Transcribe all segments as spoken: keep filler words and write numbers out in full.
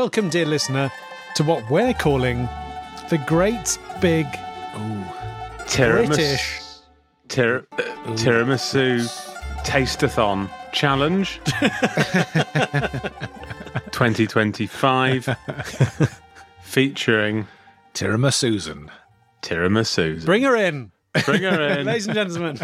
welcome, dear listener, to what we're calling the Great Big Tiramis- British Tir- uh, Tiramisu Taste-a-thon Challenge twenty twenty-five featuring Tiramisu. Tiramisu. Bring her in, Bring her in. ladies and gentlemen.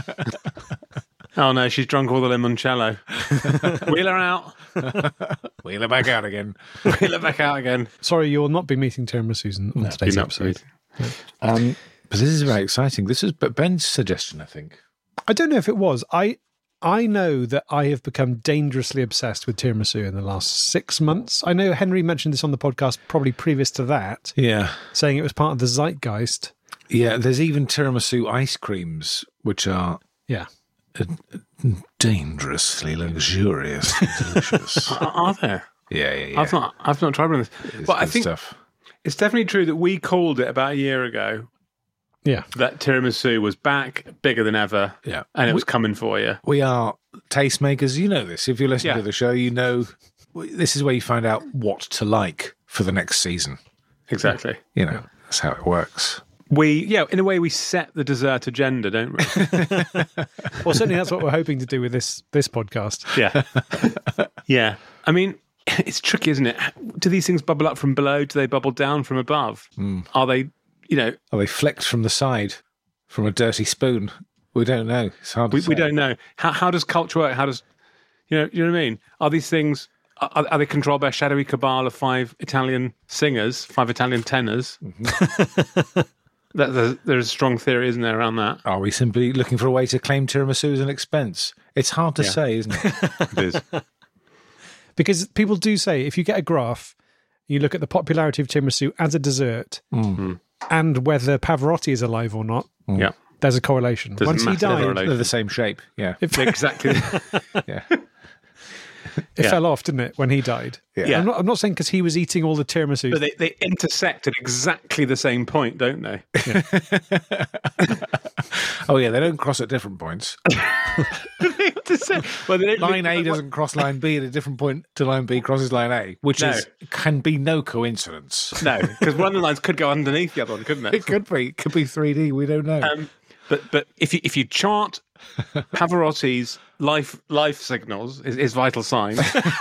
Oh no, she's drunk all the limoncello. Wheel her out. Wheel her back out again. Wheel her back out again. Sorry, you'll not be meeting Tiramisu on today's You're not episode. sweet. Um, but this is very exciting. This is Ben's suggestion, I think. I don't know if it was. I I know that I have become dangerously obsessed with tiramisu in the last six months. I know Henry mentioned this on the podcast probably previous to that, Yeah. saying it was part of the zeitgeist. Yeah, there's even tiramisu ice creams, which are Yeah. uh, dangerously luxurious and delicious. Are, are there? Yeah, yeah, yeah. I've not. I've not tried one of this. It's But I good think stuff. it's definitely true that we called it about a year ago Yeah. that tiramisu was back, bigger than ever, Yeah. and it was coming for you. We are tastemakers. You know this. If you listen Yeah. to the show, you know this is where you find out what to like for the next season. Exactly. You know, that's how it works. We, yeah, in a way, we set the dessert agenda, don't we? Well, certainly that's what we're hoping to do with this this podcast. Yeah. Yeah. I mean, it's tricky, isn't it? Do these things bubble up from below? Do they bubble down from above? Are they, you know, Are they flecked from the side from a dirty spoon? We don't know. It's hard to we, say. we don't know. How, how does culture work? How does, you know, you know what I mean? Are these things, are, are they controlled by a shadowy cabal of five Italian singers, five Italian tenors? that, there's, there's a strong theory, isn't there, around that? Are we simply looking for a way to claim tiramisu as an expense? It's hard to Yeah. say, isn't it? It is. Because people do say if you get a graph, you look at the popularity of tiramisu as a dessert and whether Pavarotti is alive or not, Yeah. there's a correlation. There's a Once he massive died, correlation. They're the same shape. Yeah. Exactly. Yeah. it Yeah. fell off, didn't it, when he died? Yeah. I'm not, I'm not saying because he was eating all the tiramisu. But they, they intersect at exactly the same point, don't they? Oh, yeah. They don't cross at different points. Intersect. Well, they don't Line look- A doesn't cross line B at a different point to line B crosses line A, which No. is can be no coincidence. No, because one of the lines could go underneath the other one, couldn't it? It could be. It could be three D. We don't know. Um, but but if you if you chart Pavarotti's life life signals, his, his vital signs,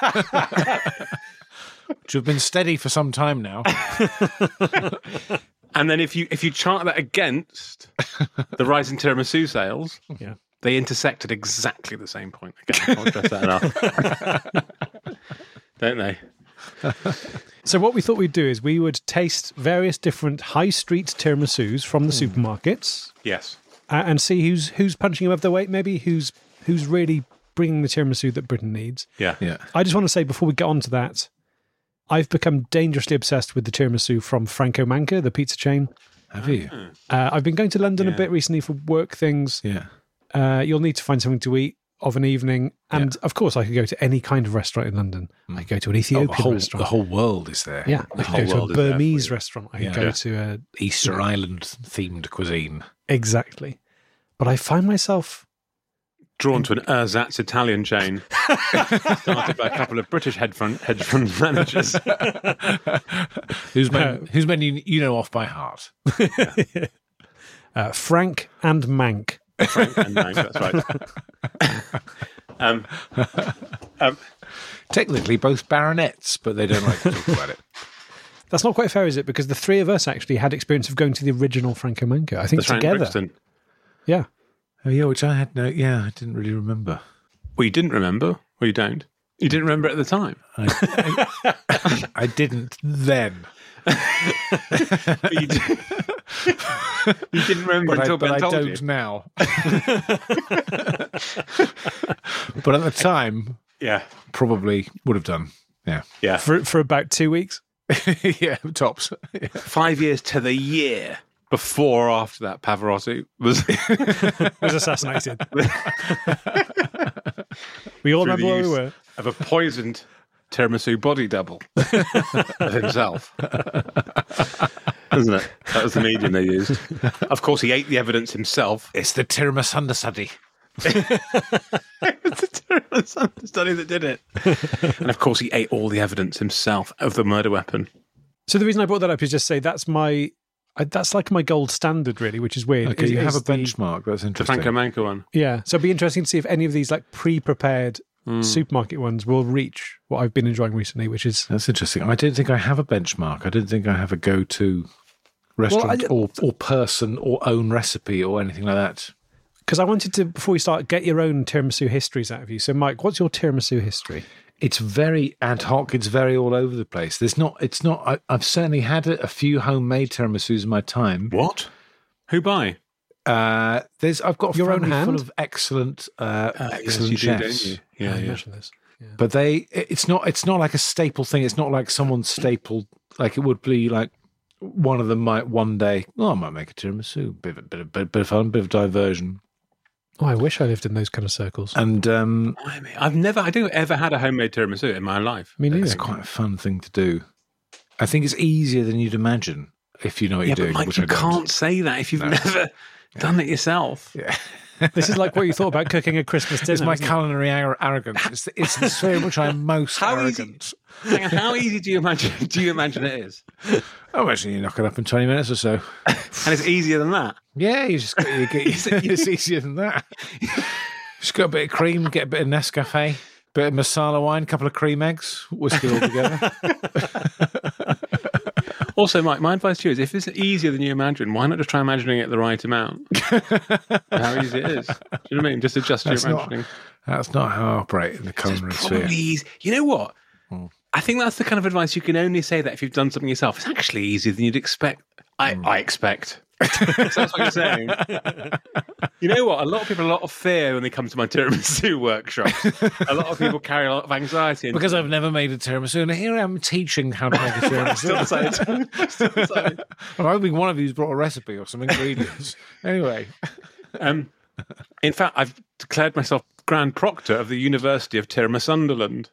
Which have been steady for some time now. and then if you if you chart that against the rise in tiramisu sales, Yeah. they intersect at exactly the same point. Again, I can't stress that enough. Don't they? So what we thought we'd do is we would taste various different high street tiramisus from the supermarkets Yes. uh, and see who's who's punching above their weight, maybe who's who's really bringing the tiramisu that Britain needs. Yeah. Yeah. I just want to say before we get on to that, I've become dangerously obsessed with the tiramisu from Franco Manca, the pizza chain. Have you? Uh, I've been going to London a Yeah. bit recently for work things. Yeah. Uh, you'll need to find something to eat of an evening. And of course, I could go to any kind of restaurant in London. I could go to an Oh, Ethiopian the, whole, restaurant. the whole world is there. yeah, I the could whole go to world a is there for Burmese you. restaurant. I could Yeah. go Yeah. to a... Easter Island themed cuisine. Exactly. But I find myself... Drawn to an ersatz Italian chain started by a couple of British hedge fund, hedge fund managers. Whose men, whose menu you know off by heart. Uh, Frank and Mank. Frank and Mank, that's right. um, um, Technically both baronets, but they don't like to talk about it. That's not quite fair, is it? Because the three of us actually had experience of going to the original Franco Manca. I think that's Frank together. Brixton. Yeah. Oh, yeah, which I had no, yeah, I didn't really remember. Well, you didn't remember, or you don't. You didn't remember at the time. I, I, I didn't then. But you, did, you didn't remember But I, until but Ben I told don't you. now. But at the time, Yeah, probably would have done. Yeah. yeah. For, for about two weeks. Yeah, tops. Yeah. Five years to the year before or after that, Pavarotti was Was assassinated. We all through remember the where we use were. of a poisoned tiramisu body double of himself. Isn't it? That was the medium they used. Of course, he ate the evidence himself. It's the tiramisu understudy. It's a It's the study that did it. And of course, he ate all the evidence himself of the murder weapon. So the reason I brought that up is just say that's my I, that's like my gold standard, really, which is weird. Okay, is, you have a the, benchmark. That's The interesting. Franco Manca one. Yeah, so it'd be interesting to see if any of these like pre-prepared Mm. supermarket ones will reach what I've been enjoying recently, which is That's interesting. I don't think I have a benchmark. I don't think I have a go-to restaurant I- or, or person or own recipe or anything like that. because I wanted to, before we start, get your own tiramisu histories out of you. So, Mike, what's your tiramisu history? It's very ad hoc. It's very all over the place. There's not. It's not. I, I've certainly had a, a few homemade tiramisus in my time. What? Who by? Uh, there's. I've got a Your own family hand? full of excellent, uh, Uh, yes, excellent you do, chefs. don't you? Yeah, I yeah. imagine this. But they. It's not. It's not like a staple thing. It's not like someone stapled. Like it would be like one of them might one day. Oh, I might make a tiramisu. Bit of bit of bit of fun. Bit of diversion. Oh, I wish I lived in those kind of circles. And um, I mean, I've never, I don't ever had a homemade tiramisu in my life. Me neither. it's quite a fun thing to do. I think it's easier than you'd imagine if you know what Yeah, you're doing. but Mike, which you I don't. can't say that if you've No. never done it yourself. Yeah. This is like what you thought about cooking a Christmas dinner. It's my isn't it? culinary ar- arrogance. It's the, it's the sphere in which I'm most How easy- arrogant. Hang on, how easy do you imagine? Do you imagine it is? Oh, actually, you knock it up in twenty minutes or so. And it's easier than that. Yeah, you just you get, it's easier than that. Just got a bit of cream, get a bit of Nescafe, bit of masala wine, couple of cream eggs, whisk it all together. Also, Mike, my advice to you is if it's easier than you imagine, why not just try imagining it the right amount? How easy it is. Do you know what I mean? Just adjust That's your not, imagining. that's not how I operate in the culinary sphere. Probably easy. You know what? I think that's the kind of advice you can only say that if you've done something yourself. It's actually easier than you'd expect. I, I expect. So that's what you're saying. You know what? A lot of people have a lot of fear when they come to my tiramisu workshop. A lot of people carry a lot of anxiety. into Because I've never made a tiramisu, and here I am teaching how to make a tiramisu. Still decided. Still decided. I'm hoping one of you's brought a recipe or some ingredients. Anyway, Um, in fact, I've declared myself Grand Proctor of the University of Tiramisunderland.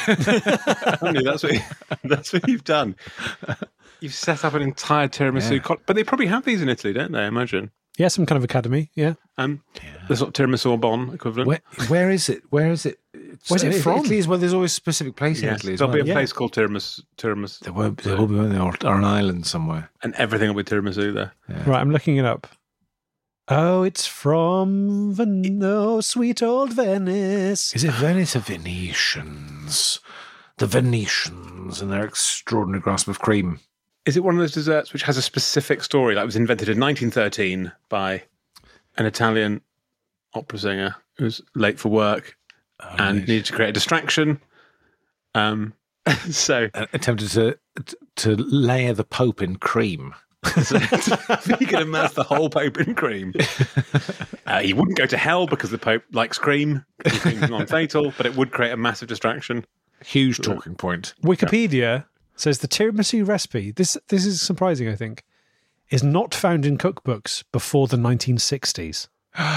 Only that's what you, that's what you've done. You've set up an entire tiramisu, Yeah. co- but they probably have these in Italy, don't they? I imagine. Yeah, some kind of academy. Yeah. Um, the sort of tiramisu Sorbonne equivalent. where, where is it? Where is it? It's- Where's it if from? Italy is, well, there's always a specific place in Yes, Italy as there'll well. be a Yeah. place called Tiramis, Tiramis, There will be, there will be one there, or, or an island somewhere. and everything will be tiramisu there. Right, I'm looking it up. Oh, it's from Ven- oh, sweet old Venice. Is it Venice? The Venetians. The Venetians and their extraordinary grasp of cream. Is it one of those desserts which has a specific story? Like it was invented in nineteen thirteen by an Italian opera singer who was late for work and right. needed to create a distraction. Um, so Uh, attempted to to layer the Pope in cream. So you can immerse the whole Pope in cream. Uh, he wouldn't go to hell because the Pope likes cream. Cream's non-fatal, but it would create a massive distraction. Huge talking point. Wikipedia says the tiramisu recipe, this this is surprising, I think, is not found in cookbooks before the nineteen sixties.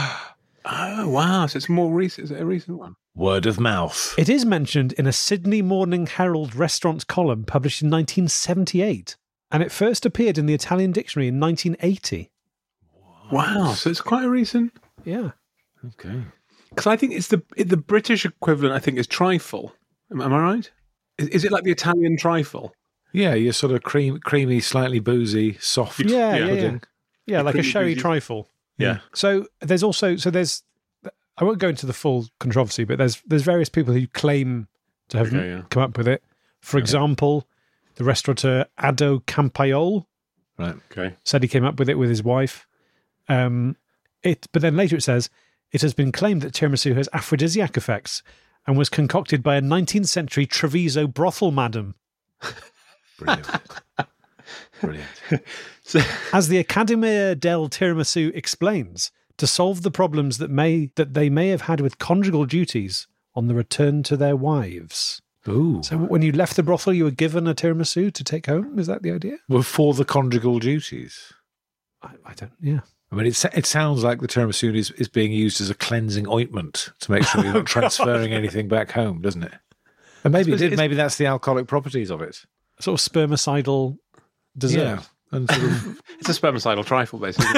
Oh, wow. So it's more recent. Is it a recent one? Word of mouth. It is mentioned in a Sydney Morning Herald restaurant column published in nineteen seventy-eight, and it first appeared in the Italian dictionary in nineteen eighty. Wow. So it's quite a recent. Yeah. Okay. Because I think it's the it, the British equivalent, I think, is trifle. Am, am I right? Is, is it like the Italian trifle? Yeah, you're sort of cream, creamy, slightly boozy, soft Yeah, yeah, yeah. pudding. Yeah, like a creamy sherry boozy. trifle. Yeah. So there's also so there's I won't go into the full controversy, but there's there's various people who claim to have Okay, yeah. come up with it. For example, the restaurateur Ado Campaiol Right. Okay. said he came up with it with his wife. Um, it, but then later it says it has been claimed that tiramisu has aphrodisiac effects and was concocted by a nineteenth century Treviso brothel madam. Brilliant. Brilliant. So, As the Accademia del Tiramisu explains, to solve the problems that may that they may have had with conjugal duties on the return to their wives. Ooh. So when you left the brothel, you were given a tiramisu to take home? Is that the idea? Well, for the conjugal duties. I, I don't, yeah. I mean, it, it sounds like the tiramisu is, is being used as a cleansing ointment to make sure you're not transferring anything back home, doesn't it? And maybe it suppose did. it's- Maybe that's the alcoholic properties of it. Sort of spermicidal dessert. Yeah. and sort of, It's a spermicidal trifle, basically.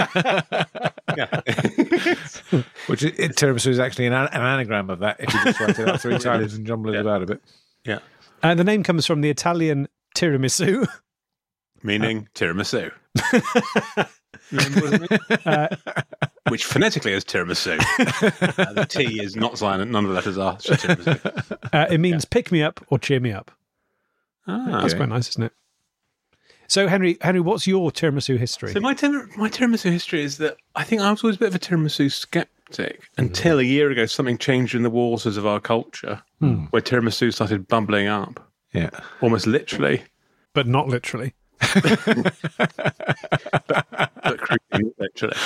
yeah. which it, it, tiramisu is actually an, an anagram of that. If you just write it out three times and jumble it Yeah. about a bit. yeah. Uh, the name comes from the Italian tiramisu, Meaning tiramisu. Remember what it means? uh, Which phonetically is tiramisu. Uh, the T is not silent. None of the letters are. It's just tiramisu. uh, it means pick me up or cheer me up. Ah. That's quite nice, isn't it? So, Henry, Henry, what's your tiramisu history? So my tir- my tiramisu history is that I think I was always a bit of a tiramisu skeptic until a year ago something changed in the waters of our culture where tiramisu started bubbling up, Yeah. almost literally, But not literally. but creepy, literally.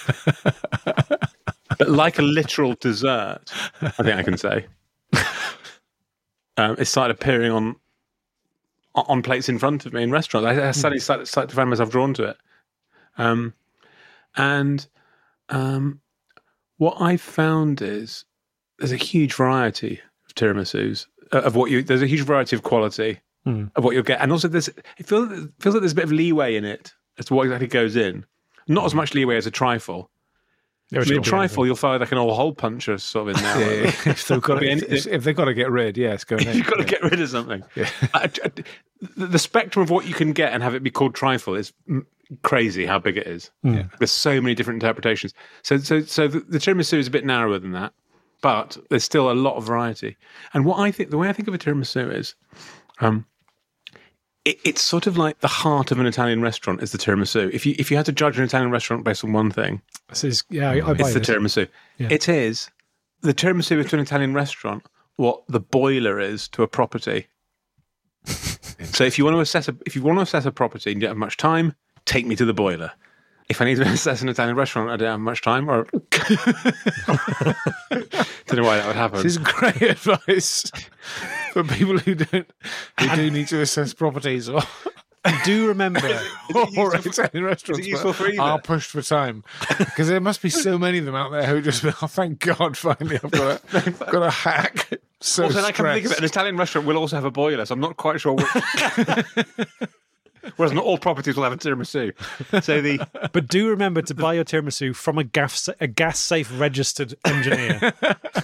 But like a literal dessert, I think I can say. Um, it started appearing on on plates in front of me in restaurants. I, I suddenly started, started to find myself drawn to it. Um, and um, what I found is there's a huge variety of tiramisus, uh, of what you, there's a huge variety of quality Mm. of what you'll get. And also there's, it feels, it feels like there's a bit of leeway in it as to what exactly goes in. Not as much leeway as a trifle. Yeah, I mean, a trifle, you'll find like an old hole puncher sort of in there. Yeah, yeah. If they've got Could be to, anything. if, if they've got to get rid, yes, go ahead. You've got to Yeah. get rid of something. Yeah. I- I- the, the spectrum of what you can get and have it be called trifle is mm, crazy. How big it is. Yeah. There's so many different interpretations. So, so, so the, the tiramisu is a bit narrower than that, but there's still a lot of variety. And what I think, the way I think of a tiramisu is, um, it, it's sort of like the heart of an Italian restaurant is the tiramisu. If you if you had to judge an Italian restaurant based on one thing, This is, yeah, I, I buy it's the this. tiramisu. Yeah. It is the tiramisu to an Italian restaurant what the boiler is to a property. So if you want to assess a if you want to assess a property and you don't have much time, take me to the boiler. If I need to assess an Italian restaurant, I don't have much time. Or don't know why that would happen. This is great advice for people who don't who do need to assess properties or, Do remember, or Italian restaurants useful but for either? are pushed for time, because there must be so many of them out there who just, oh, thank God, finally I've got a, I've got a hack. So Also, then I come to think of it, an stressed. Italian restaurant will also have a boiler, so I'm not quite sure which. Whereas not all properties will have a tiramisu. So the but do remember to buy your tiramisu from a gas a gas safe registered engineer.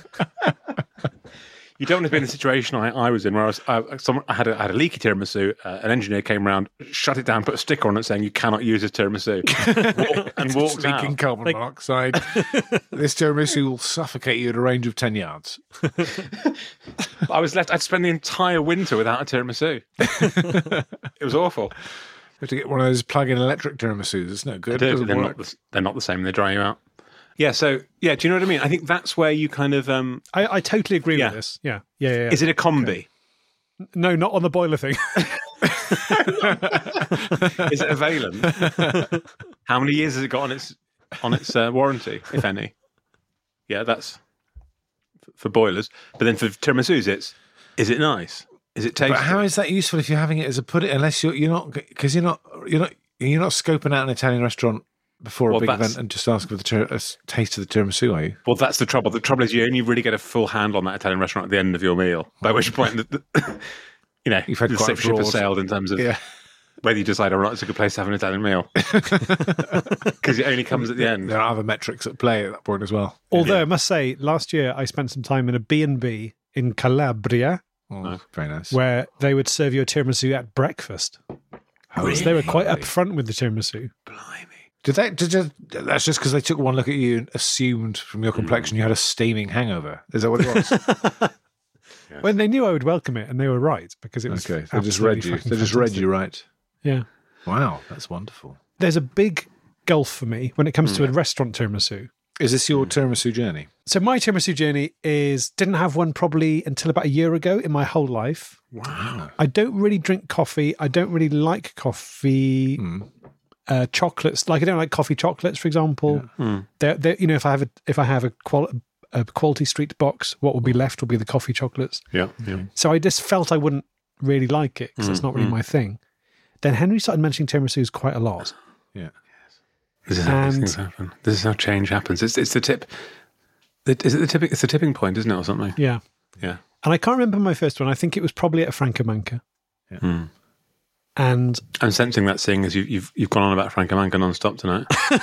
you don't want to be in the situation I, I was in, where I was, I, someone, I, had a, I had a leaky tiramisu. Uh, an engineer came around, shut it down, put a sticker on it saying you cannot use a tiramisu, walk, and walked Leaking out. carbon monoxide. This tiramisu will suffocate you at a range of ten yards. I was left. I'd spend the entire winter without a tiramisu. It was awful. You have to get one of those plug-in electric tiramisus. It's no good. It They're, doesn't they're work. not. The, they're not the same. They dry you out. Yeah. So yeah. Do you know what I mean? I think that's where you kind of. Um, I, I totally agree Yeah. with this. Yeah, yeah, yeah. yeah. Is it a combi? No, not on the boiler thing. Is it a Valen? How many years has it got on its on its uh, warranty, if any? Yeah, that's f- for boilers. But then for tiramisus, it's is it nice? Is it tasty? But how is that useful if you're having it as a pudding? Unless you're you're not because you're not you're not you're not scoping out an Italian restaurant before Well, a big that's- event and just ask for the tir- a s- taste of the tiramisu, are you? Well, that's the trouble. The trouble is you only really get a full handle on that Italian restaurant at the end of your meal. By which point, the, the, you know, You've had the quite a ship has broad- sailed in terms of Yeah. whether you decide or not it's a good place to have an Italian meal, because it only comes at the end. There are other metrics at play at that point as well. Although I must say, last year I spent some time in a B and B in Calabria Oh, very nice. where they would serve you a tiramisu at breakfast. So they were quite upfront with the tiramisu. Blimey. Did they? Did you, that's just because they took one look at you and assumed from your complexion you had a steaming hangover. Is that what it was? When they knew I would welcome it, and they were right because it was Okay, they just read absolutely you. fucking They just read fantastic. you right. Yeah, Wow, that's wonderful. there's a big gulf for me when it comes to a restaurant tiramisu. Is this your tiramisu journey? So my tiramisu journey is didn't have one probably until about a year ago in my whole life. Wow. I don't really drink coffee. I don't really like coffee. Uh, chocolates, like I don't like coffee chocolates, for example. They're, they're, you know, if I have a if I have a, qual- a quality street box, what will be left will be the coffee chocolates. Yeah. Yeah. So I just felt I wouldn't really like it because it's not really my thing. Then Henry started mentioning tiramisus quite a lot. Yeah. This is how these And- things happen. This is how change happens. It's it's the tip. the- Is it the tipping? It's the tipping point, isn't it, or something? Yeah, Yeah. and I can't remember my first one. I think it was probably at a Francomanca. Hmm. And I'm sensing that seeing as you, you've you've gone on about Francomanca non-stop tonight.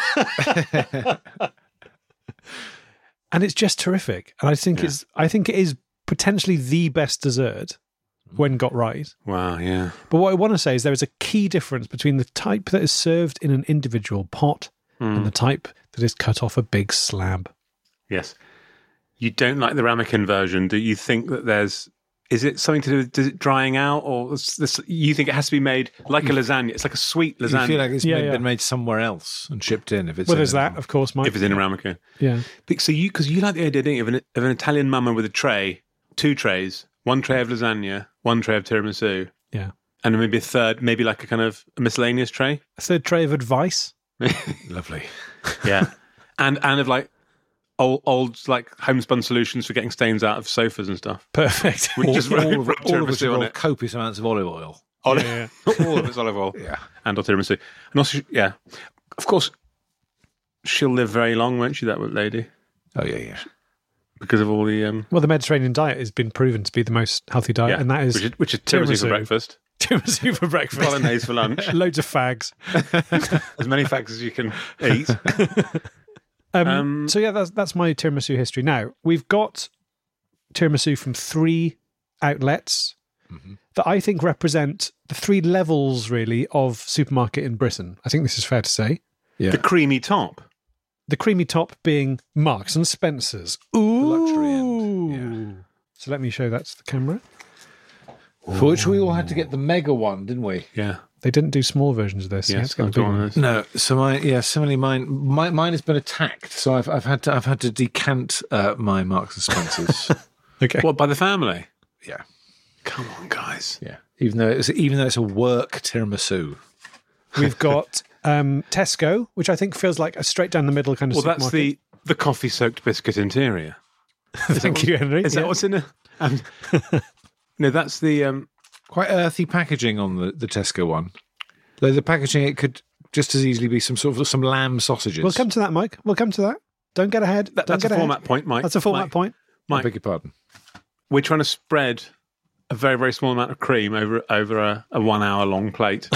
and it's just terrific. And I think Yeah. it's I think it is potentially the best dessert when got right. Wow, yeah. But what I want to say is there is a key difference between the type that is served in an individual pot Mm. and the type that is cut off a big slab. Yes. You don't like the ramekin version. Do you think that there's... Is it something to do with does it drying out? Or is this, you think it has to be made like a lasagna? It's like a sweet lasagna. You feel like it's Yeah, made, yeah. been made somewhere else and shipped in. If it's Well, in there's a- that, of course, Mike. if it's in a ramekin. Yeah. But- So you... Because you like the idea, don't you, of an, of an Italian mama with a tray, two trays, one tray of lasagna, one tray of tiramisu, Yeah. and then maybe a third, maybe like a kind of a miscellaneous tray. A third tray of advice. Lovely. Yeah. and and of like old, old like homespun solutions for getting stains out of sofas and stuff. Perfect. We just all, rub- all, of rub it- all of which tiramisu on involve it. copious amounts of olive oil. Olive, Yeah, all of it's olive oil. Yeah. And or tiramisu. And also, yeah, of course, she'll live very long, won't she, that lady? Oh, yeah, yeah. Because of all the... Um, Well, the Mediterranean diet has been proven to be the most healthy diet, yeah, and that is which is, which is tiramisu, tiramisu. for breakfast, tiramisu for breakfast, bolognese for lunch, loads of fags. as many facts as you can eat. Um, Um, so yeah, that's that's my tiramisu history. Now we've got tiramisu from three outlets Mhm. that I think represent the three levels really of supermarket in Britain. I think this is fair to say. Yeah. The creamy top. The creamy top being Marks and Spencer's. Ooh, luxury end, So let me show that to the camera. For which we all had to get the mega one, didn't we? Yeah. They didn't do small versions of this. You had Yes, to get I'll the go big on one. this. No, so my yeah, similarly mine, my, mine has been attacked. So I've I've had to I've had to decant uh, my Marks and Spencers. Okay. What, by the family? yeah, Come on, guys. yeah. Even though it's even though it's a work tiramisu. We've got um, Tesco, which I think feels like a straight down the middle kind of Well, that's supermarket. the, the coffee-soaked biscuit interior. Thank you, Henry. Is Yeah. that what's in it? Um, no, that's the... Um, Quite earthy packaging on the, the Tesco one. Though the packaging, it could just as easily be some sort of some lamb sausages. We'll come to that, Mike. We'll come to that. Don't get ahead. that, Don't that's a get format ahead. point, Mike. That's a format Mike, point. I Mike, beg your pardon. we're trying to spread a very, very small amount of cream over over a, a one-hour-long plate.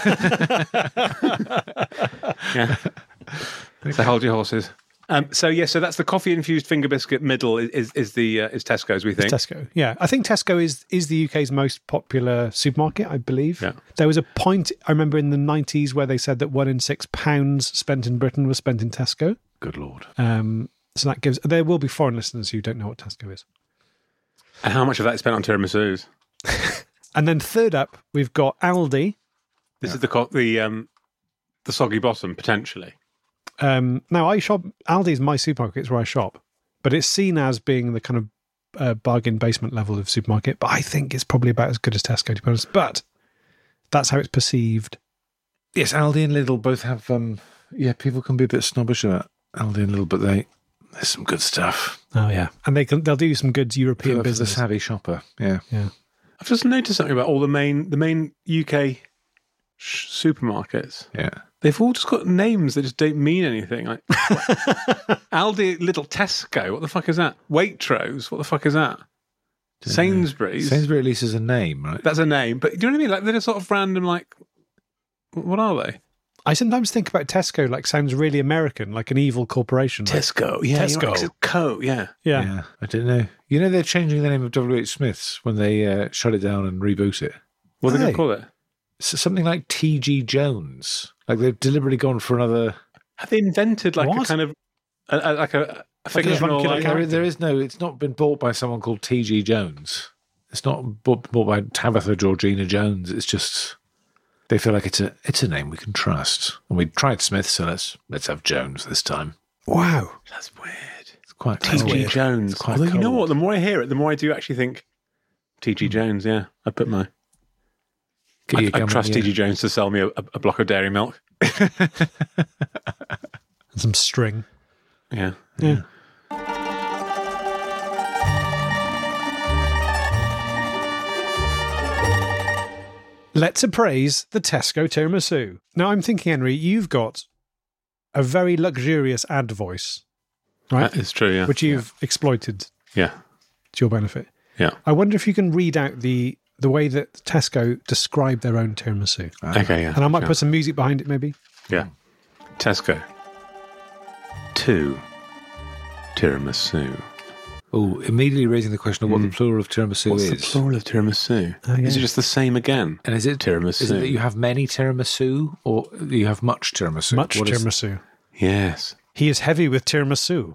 Yeah. So hold your horses. Um, so yeah, so that's the coffee-infused finger biscuit. Middle is is, is the uh, is Tesco's. We think. It's Tesco. Yeah, I think Tesco is is the U K's most popular supermarket. I believe. Yeah. There was a point I remember in the nineties where they said that one in six pounds spent in Britain was spent in Tesco. Good lord. Um, so that gives. There will be foreign listeners who don't know what Tesco is. And how much of that is spent on tiramisus? And then third up, we've got Aldi. This is the co- the um, the soggy bottom potentially. Um, now I shop. Aldi is my supermarket. It's where I shop, but it's seen as being the kind of uh, bargain basement level of supermarket. But I think it's probably about as good as Tesco, to be honest. But that's how it's perceived. Yes, Aldi and Lidl both have. Um, yeah, people can be a bit snobbish about Aldi and Lidl, but they there's some good stuff. Oh yeah, and they can they'll do some good European For the business. savvy shopper. Yeah. Yeah, I've just noticed something about all the main the main U K sh- supermarkets. Yeah. They've all just got names that just don't mean anything. Like Aldi, Little Tesco. What the fuck is that? Waitrose. What the fuck is that? Sainsbury's. Sainsbury at least is a name, right? That's a name. But do you know what I mean? Like they're sort of random. Like what are they? I sometimes think about Tesco like sounds really American, like an evil corporation. Like, Tesco. Yeah. Tesco. You're right, 'cause it's Co. Yeah. yeah. I don't know. You know they're changing the name of W H Smith's when they uh, shut it down and reboot it. What are they going Hey. to call it? So something like T G Jones. Like they've deliberately gone for another. Have they invented like a What? kind of a, a, like a, a Like a fictional? killer Like, There, there is no. It's not been bought by someone called T G Jones. It's not bought, bought by Tabitha Georgina Jones. It's just they feel like it's a it's a name we can trust. And we tried Smith, so let's let's have Jones this time. Wow. That's weird. It's quite T G cold. Jones. It's quite Although you know cold. what? The more I hear it, the more I do actually think T G Jones. Yeah, I put my. Get I, your I gum trust in T the G Jones to sell me a, a block of dairy milk. And some string. Yeah. Yeah. Let's appraise the Tesco tiramisu. Now, I'm thinking, Henry, you've got a very luxurious ad voice, right? That is true. Yeah. Which you've exploited yeah. to your benefit. Yeah. I wonder if you can read out the the way that Tesco describe their own tiramisu. Okay, yeah. And I might sure. put some music behind it, maybe. Yeah. Tesco. Two. Tiramisu. Oh, immediately raising the question of what Mm. the plural of tiramisu What's is. the plural of tiramisu? Oh, yeah. Is it just the same again? And is it Tiramisu. Is it that you have many tiramisu, or you have much tiramisu? Much What is- tiramisu. Yes. He is heavy with tiramisu.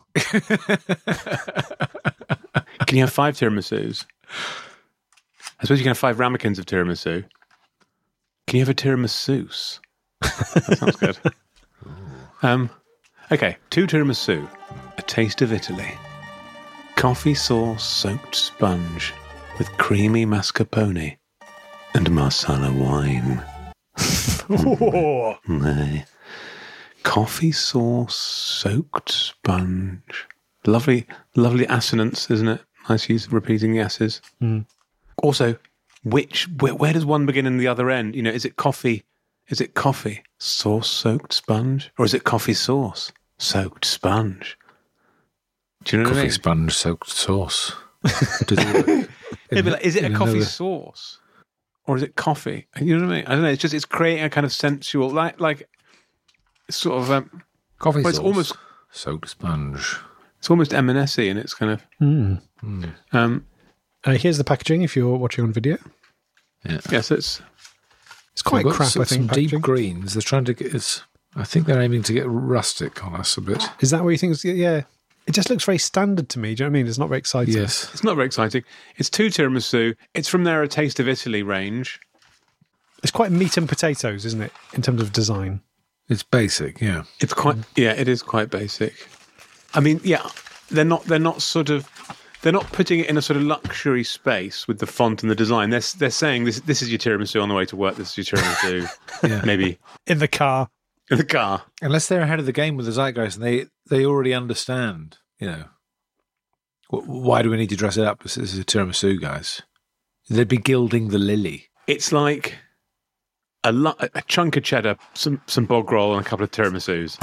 Can you have five tiramisus? I suppose you can have five ramekins of tiramisu. Can you have a tiramisu? That sounds good. Um, okay, two tiramisu. A taste of Italy. Coffee sauce soaked sponge with creamy mascarpone and marsala wine. Oh. Nay. Coffee sauce soaked sponge. Lovely, lovely assonance, isn't it? Nice use of repeating the S's. Mm. Also, which where, where does one begin and the other end? You know, is it coffee? Is it coffee sauce soaked sponge, or is it coffee sauce soaked sponge? Do you know what I Coffee mean? sponge soaked sauce. Does it work? Yeah, but like, is it a in coffee another- sauce, or is it coffee? You know what I mean? I don't know. It's just it's creating a kind of sensual, like like sort of. Um, Coffee well, sauce it's almost soaked sponge. it's almost M and S-y, and it's kind of. Mm. Um, Uh, here's the packaging if you're watching on video. Yeah. yes, it's It's quite They've got crap, some, I think. some deep packaging. greens. They're trying to get. It's, I think they're aiming to get rustic on us a bit. Is that what you think? Is, yeah. It just looks very standard to me. Do you know what I mean? It's not very exciting. Yes. it's not very exciting. It's two tiramisu. It's from their A Taste of Italy range. It's quite meat and potatoes, isn't it, in terms of design? It's basic, yeah. It's quite yeah, it is quite basic. I mean, yeah, they're not they're not sort of they're not putting it in a sort of luxury space with the font and the design. They're they're saying this this is your tiramisu on the way to work. This is your tiramisu. Yeah. Maybe In the car. in the car. Unless they're ahead of the game with the zeitgeist and they, they already understand, you know, wh- why do we need to dress it up? This is a tiramisu, guys. They'd be gilding the lily. It's like a, lu- a chunk of cheddar, some some bog roll, and a couple of tiramisus.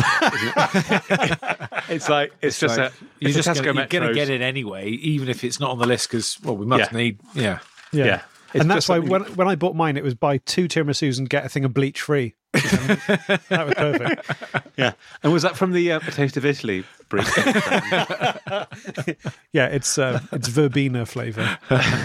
it's like it's, just like, a You're it's just a Tesco gonna, you're going to Metros. get it anyway, even if it's not on the list, because, well, we must Yeah. need, yeah. Yeah. Yeah. It's And that's just why something- when, when I bought mine, it was buy two tiramisus and get a thing of bleach free. That was perfect. Yeah. And was that from the uh, A Taste of Italy brief? Yeah, it's uh, it's verbena flavour.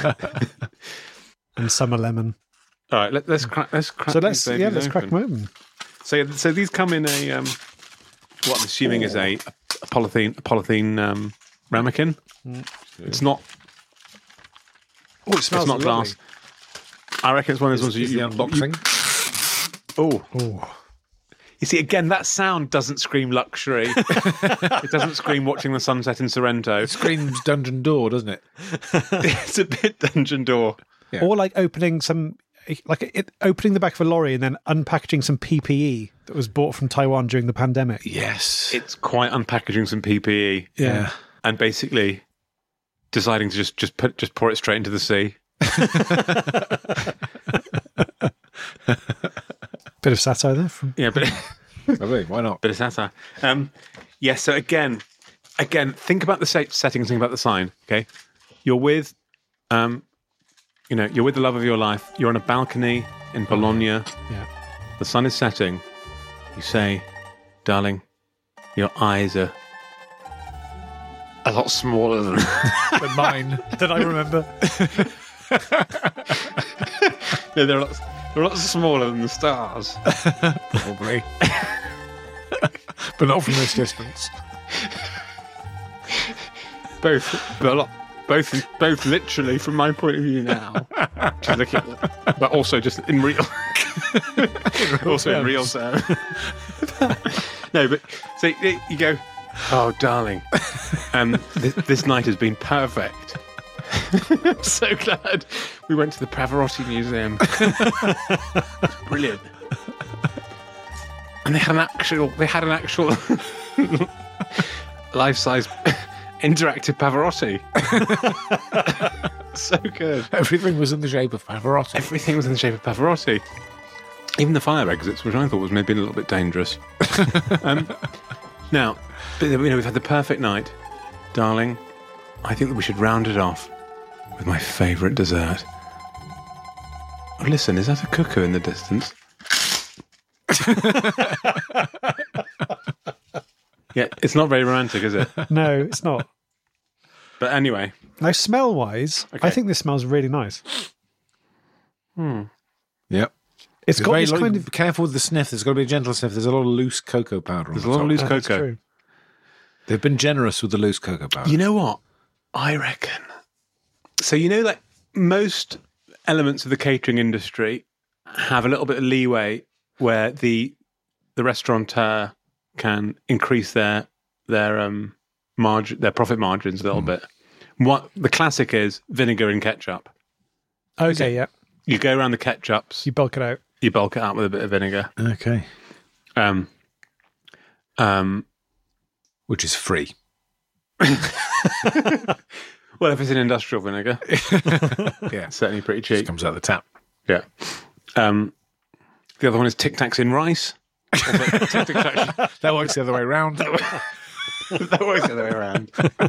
And summer lemon. All right, let, let's crack. Let's crack. So these let's, babies yeah, let's crack open. them open. So, so these come in a um, what I'm assuming is a, a polythene a polythene um, ramekin. It's not. Oh, it It's smells not lovely. glass. I reckon it's one of those ones Is you, the you unboxing? Oh, Oh, you see, again, that sound doesn't scream luxury. It doesn't scream watching the sunset in Sorrento. Screams Dungeon Door, doesn't it? It's a bit Dungeon Door. Yeah. or like opening some, like it, opening the back of a lorry and then unpackaging some P P E that was bought from Taiwan during the pandemic. Yes. It's quite unpackaging some P P E yeah. and basically deciding to just just put just pour it straight into the sea. Bit of satire there from. Yeah, but. Lovely. Why not? Bit of satire. Um, yes. So again, again, think about the set- settings. Think about the sign. Okay, you're with, um, you know, you're with the love of your life. You're on a balcony in Bologna. Yeah. The sun is setting. You say, "Darling, your eyes are a lot smaller than." But mine. Did I remember? No, they're a lot, they're a lot smaller than the stars. Probably. But not from this distance. Both, but a lot, both, both literally from my point of view now. Just looking at them, but also just in real, also in real sound. No, but so you you go, oh darling, um, this, this night has been perfect. I'm so glad we went to the Pavarotti Museum. It's brilliant. And they had an actual, they had an actual life-size interactive Pavarotti. So good. Everything was in the shape of Pavarotti. Everything was in the shape of Pavarotti. Even the fire exits, which I thought was maybe a little bit dangerous. um, now, but, you know, we've had the perfect night. Darling, I think that we should round it off with my favourite dessert. Listen, is that a cuckoo in the distance? Yeah, it's not very romantic, is it? No, it's not. But anyway. Now, smell-wise, Okay. I think this smells really nice. Hmm. Yep. It's got very this lo- kind of... Be careful with the sniff. There's got to be a gentle sniff. There's a lot of loose cocoa powder on There's the a lot of top. loose Oh, that's cocoa. true. They've been generous with the loose cocoa powder. You know what? I reckon. So, you know, like most elements of the catering industry have a little bit of leeway where the the restaurateur can increase their their um margin, their profit margins a little Mm. bit. What the classic is vinegar and ketchup. Okay, yeah. You go around the ketchups, You bulk it out. you bulk it out with a bit of vinegar. Okay. Um, um, Which is free. well, if it's an industrial vinegar, Yeah. it's certainly pretty Just cheap. comes out the tap. Yeah. Um, the other one is Tic Tacs in rice. Also, Tic Tacs That works the other way around. that works the other way around.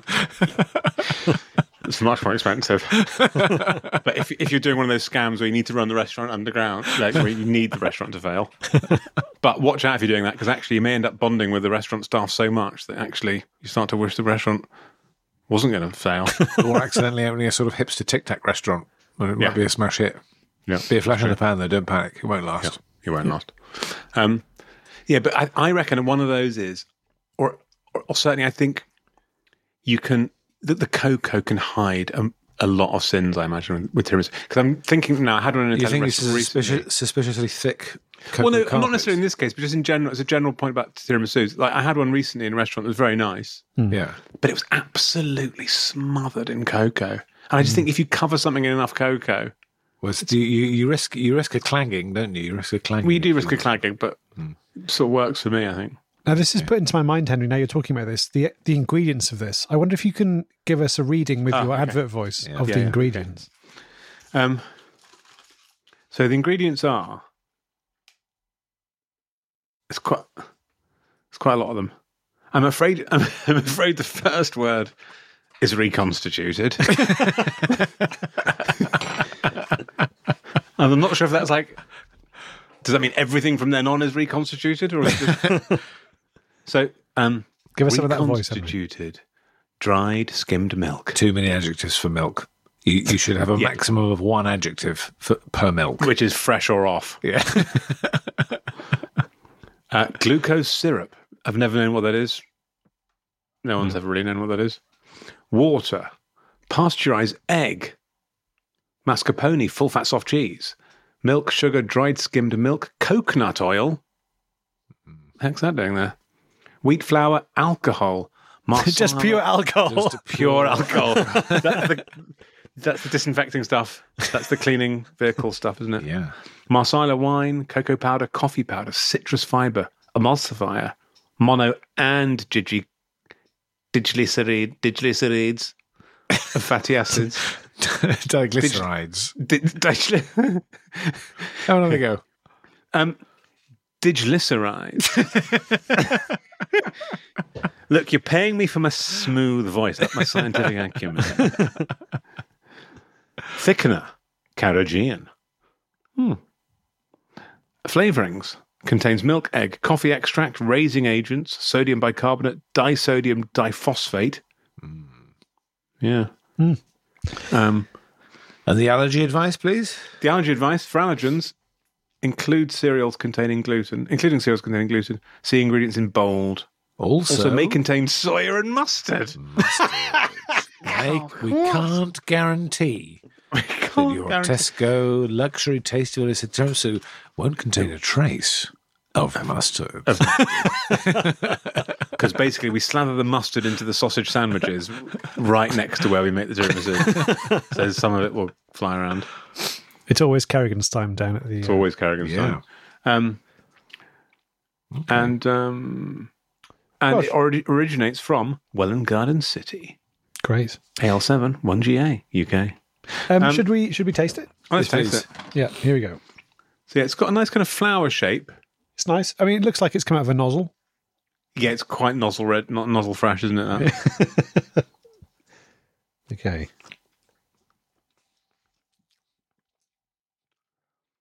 It's much more expensive. But if if you're doing one of those scams where you need to run the restaurant underground, like where you need the restaurant to fail. But watch out if you're doing that, because actually you may end up bonding with the restaurant staff so much that actually you start to wish the restaurant wasn't going to fail. Or accidentally opening a sort of hipster Tic Tac restaurant. Well, it Yeah. might be a smash hit. Yeah, Be a flash in the pan, though. Don't panic. It won't last. you won't last. Um, yeah, but I, I reckon one of those is, or, or, or certainly I think you can, that the cocoa can hide a, a lot of sins, I imagine, with, with tiramisu. Because I'm thinking now, I had one in a You Italian think this is restaurant a recently. suspicious, suspiciously thick cocoa Well, no, not carpet? necessarily in this case, but just in general, as a general point about tiramisus. Like I had one recently in a restaurant that was very nice, Yeah. but it was absolutely smothered in cocoa. And I just Hmm. think if you cover something in enough cocoa, Well, it's- you, you, you risk you risk a clanging, don't you? You risk a clanging. well, you do risk a clagging, but it sort of works for me, I think. Now, this is put into my mind, Henry, now you're talking about this, the the ingredients of this. I wonder if you can give us a reading with Oh, your okay. advert voice Yeah. of Yeah, the yeah, ingredients. Um, so the ingredients are it's quite it's quite a lot of them. I'm afraid I'm, I'm afraid the first word is reconstituted. And I'm not sure if that's like. Does that mean everything from then on is reconstituted, or is it just... so? Um, Give us some of that voice, Henry. reconstituted, dried skimmed milk. Too many adjectives for milk. You, you should have a Yeah. maximum of one adjective for, per milk. Which is fresh or off. Yeah. Uh, glucose syrup. I've never known what that is. No one's ever really known what that is. Water. Pasteurized egg. Mascarpone, full fat soft cheese. Milk, sugar, dried skimmed milk. Coconut oil. The heck's that doing there? Wheat flour, alcohol. Just pure alcohol. Just pure alcohol. That's the, that's the disinfecting stuff. That's the cleaning vehicle stuff, isn't it? Yeah. Marsala wine, cocoa powder, coffee powder, citrus fiber, emulsifier, mono and digi, diglyceride, diglycerides of fatty acids. Diglycerides. Di- digly- How long ago? um, diglycerides. Look, you're paying me for my smooth voice, not my scientific acumen. Thickener, carrageenan. Hmm. Flavorings contains milk, egg, coffee extract, raising agents, sodium bicarbonate, disodium diphosphate. Mm. Yeah. Mm. Um, And the allergy advice, please? the allergy advice for allergens include cereals containing gluten, including cereals containing gluten. See ingredients in bold. Also, Also may contain soya and mustard. Like, we can't guarantee that Can't your guarantee- Tesco luxury tasty illicit tiramisu won't contain a trace of mustard. Because basically we slather the mustard into the sausage sandwiches right next to where we make the tiramisu. So some of it will fly around. It's always Kerrigan's time down at the... It's uh, always Kerrigan's Yeah. time. Um, And um, and Gosh. it ori- originates from Welland Garden City. Great. A L seven, one G A, U K. Um, Um, should we should we taste it? Let's Yes, taste please. it. Yeah, here we go. So yeah, it's got a nice kind of flower shape. It's nice. I mean, it looks like it's come out of a nozzle. Yeah, it's quite nozzle red, not nozzle fresh, isn't it? That? Okay.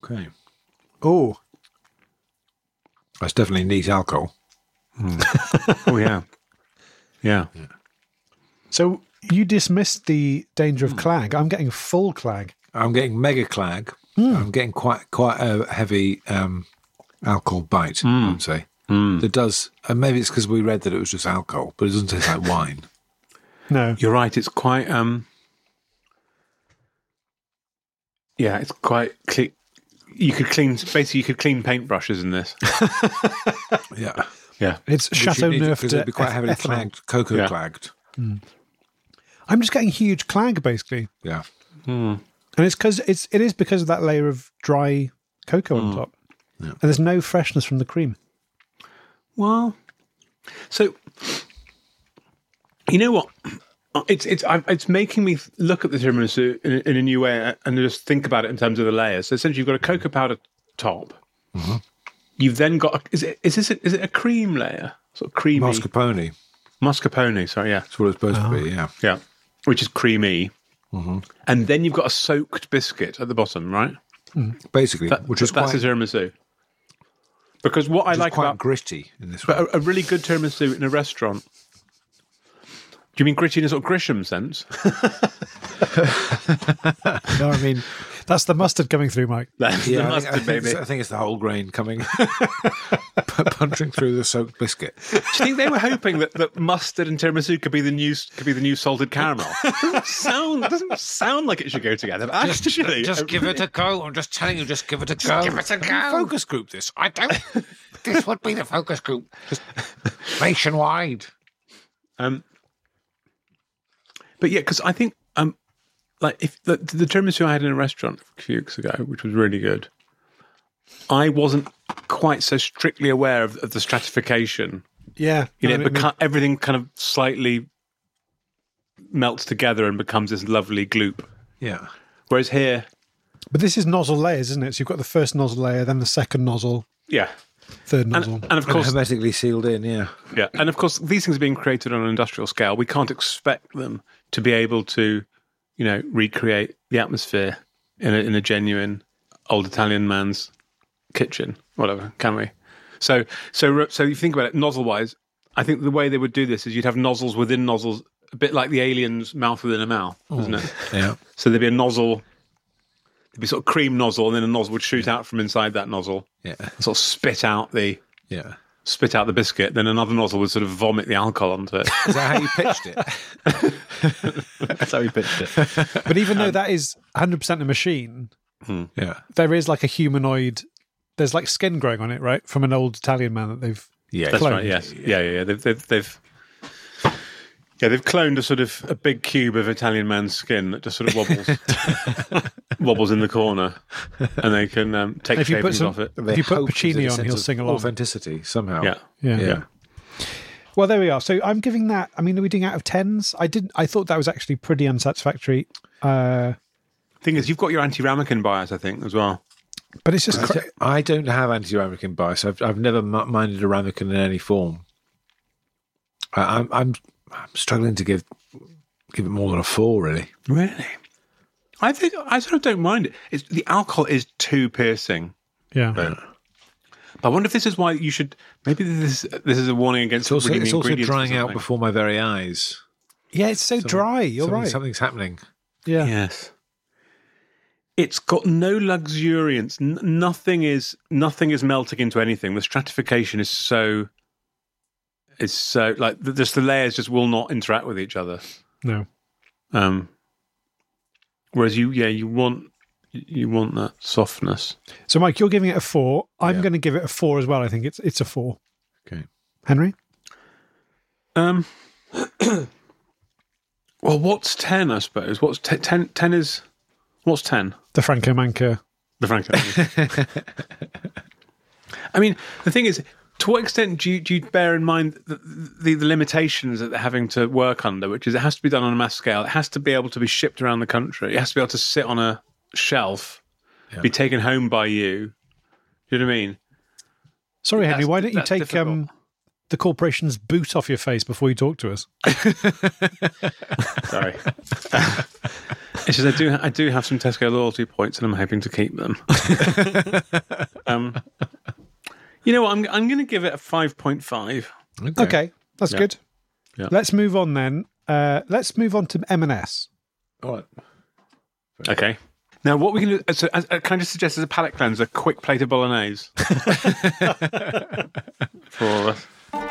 Okay. Oh, That's definitely neat alcohol. Oh yeah, yeah. so you dismissed the danger of clag. I'm getting full clag. I'm getting mega clag. I'm getting quite quite a heavy um, alcohol bite, I would say. That does, and maybe it's because we read that it was just alcohol, but it doesn't taste like wine. No. You're right. It's quite. Um, yeah, it's quite. Cle- you could clean. Basically, you could clean paintbrushes in this. Yeah. Yeah. It's Which Chateau you need, Neuf because de it'd be quite heavily ethanol. clagged, cocoa Yeah. clagged. I'm just getting huge clag, basically. Yeah. And it's because it's it is because of that layer of dry cocoa on top. Yeah. And there's no freshness from the cream. Well, so you know what? It's it's I, it's making me look at the tiramisu in, in a new way and just think about it in terms of the layers. So essentially, you've got a cocoa powder top. You've then got a, is it is this a, is it a cream layer? Sort of creamy Mascarpone. mascarpone. Sorry, yeah, That's what it's supposed to be, yeah. yeah, which is creamy. And then you've got a soaked biscuit at the bottom, right? Basically, That, which is that's quite, a tiramisu. Because what I which is like quite about gritty in this one. but a, a really good tiramisu in a restaurant. Do you mean gritty in a sort of Grisham sense? No, I mean, that's the mustard coming through, Mike. That's Yeah, the I think, I, mustard, think baby. it's, I think it's the whole grain coming, punching through the soaked biscuit. Do you think they were hoping that, that mustard and tiramisu could be the new could be the new salted caramel? Doesn't sound doesn't sound like it should go together. But actually, Just give it a go. I'm just telling you, just give it a go. Give it a go. Focus group this. I don't. This would be the focus group. Just nationwide. Um, but yeah, because I think um, like if the, the tiramisu I had in a restaurant a few weeks ago, which was really good, I wasn't quite so strictly aware of, of the stratification. Yeah. You know, No, it beca- everything kind of slightly melts together and becomes this lovely gloop. Yeah. Whereas here, but this is nozzle layers, isn't it? So you've got the first nozzle layer, then the second nozzle, yeah, third and, nozzle. and of And course, hermetically sealed in, yeah. yeah, and of course, these things are being created on an industrial scale. We can't expect them to be able to, you know, recreate the atmosphere in a, in a genuine old Italian man's kitchen, whatever, can we? So, so, so you think about it nozzle-wise. I think the way they would do this is you'd have nozzles within nozzles, a bit like the alien's mouth within a mouth, isn't it? Yeah. So there'd be a nozzle, there'd be sort of cream nozzle, and then a nozzle would shoot out from inside that nozzle, Yeah. and sort of spit out the Yeah. spit out the biscuit. Then another nozzle would sort of vomit the alcohol onto it. Is that how you pitched it? That's how we pitched it. But even though that is one hundred percent a machine, Yeah. there is like a humanoid, there's like skin growing on it, right? From an old Italian man that they've Yeah. That's cloned. right. Yes. Yeah. Yeah. Yeah. They've, they've, they've, yeah, they've cloned a sort of a big cube of Italian man's skin that just sort of wobbles, wobbles in the corner, and they can um, take If you put shavings some- off it. They If you put hope Puccini there's a on, sense he'll of sing along. Authenticity somehow. Yeah. Yeah. Yeah. Well, there we are. So I'm giving that. I mean, are we doing out of tens? I didn't. I thought that was actually pretty unsatisfactory. Uh, Thing is, you've got your anti-ramekin bias, I think, as well. but it's just. I Cra- don't- I don't have anti-ramekin bias. I've I've never m- minded a ramekin in any form. I, I'm I'm I'm struggling to give give it more than a four, really. Really? I think I sort of don't mind it. It's, the alcohol is too piercing. yeah. But I wonder if this is why you should. Maybe this this is a warning against. It's also bringing it's the also ingredients or drying out something. before my very eyes. Yeah, it's so dry. You're Something- right. Something's happening. Yeah. Yes. It's got no luxuriance. N- nothing is nothing is melting into anything. The stratification is so is so like the, just the layers just will not interact with each other. No. Um, whereas you, yeah, you want you want that softness. So, Mike, you're giving it a four. I'm Yeah. going to give it a four as well. I think it's it's a four. Okay. Henry? Um, well, what's ten? I suppose what's te- ten? Ten is what's ten? The Franco Manca. The Franco. I mean, the thing is, to what extent do you, do you bear in mind the, the, the limitations that they're having to work under, which is it has to be done on a mass scale. It has to be able to be shipped around the country. It has to be able to sit on a shelf, Yeah. be taken home by you. Do you know what I mean? Sorry, Henry, That's- why don't you that's take difficult. um, the corporation's boot off your face before you talk to us? Sorry. It's just I do I do have some Tesco loyalty points, and I'm hoping to keep them. um, you know what? I'm I'm going to give it a five point five. Okay, okay that's yeah. good. Yeah. Let's move on then. Uh, let's move on to M and S. All right. Okay. Now, what we can do? So, as, uh, can I just suggest as a palate cleanser, a quick plate of bolognese for all of us.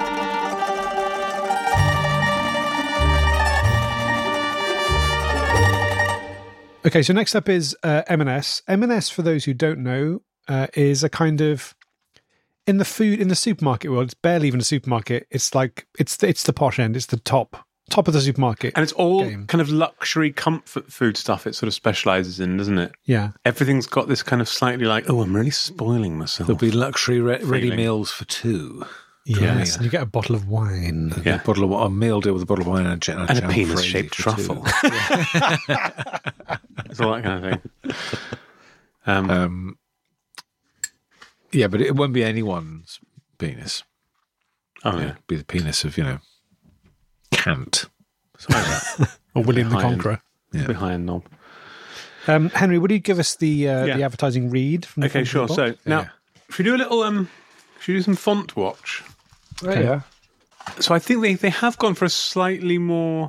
Okay, so next up is uh, M and S. M and S, for those who don't know, uh, is a kind of in the food in the supermarket world. It's barely even a supermarket. It's like it's the, it's the posh end. It's the top top of the supermarket, and it's all game. kind of luxury comfort food stuff. It sort of specialises in, doesn't it? Yeah, everything's got this kind of slightly like, oh, I'm really spoiling myself. There'll be luxury re- ready meals for two. Yes, yeah. And you get a bottle of wine. Yeah, a bottle of a meal deal with a bottle of wine and a, and a penis-shaped truffle. It's all that kind of thing. Um, um, yeah, but it won't be anyone's penis. Oh yeah, it'll be the penis of you know Kant, something like that, or William the Conqueror. Yeah, behind knob. Um, Henry, would you give us the uh, yeah. the advertising read? From the okay, sure. So now, yeah. should we do a little? Um, should we do some font watch? Okay. Yeah. So I think they, they have gone for a slightly more.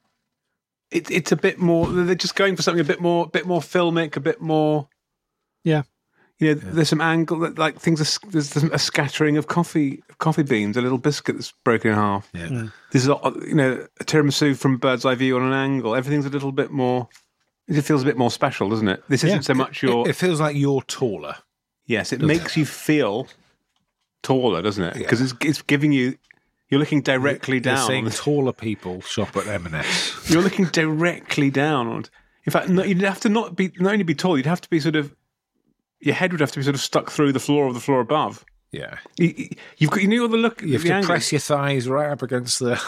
It, it's a bit more. They're just going for something a bit more, bit more filmic, a bit more. Yeah. You know, yeah. There's some angle, like things. Are, there's a scattering of coffee, coffee beans, a little biscuit that's broken in half. Yeah. Mm. There's a, you know, a tiramisu from bird's eye view on an angle. Everything's a little bit more. It feels a bit more special, doesn't it? This isn't yeah. so much your. It, it feels like you're taller. Yes, it makes it? you feel taller, doesn't it? Because yeah. it's it's giving you. You're looking directly You're down. Seeing taller people shop at M and S. You're looking directly down. On, in fact, no, you'd have to not be not only be tall. You'd have to be sort of. Your head would have to be sort of stuck through the floor of the floor above. Yeah, you, you've got. You know the look. You have the to angle. press your thighs right up against the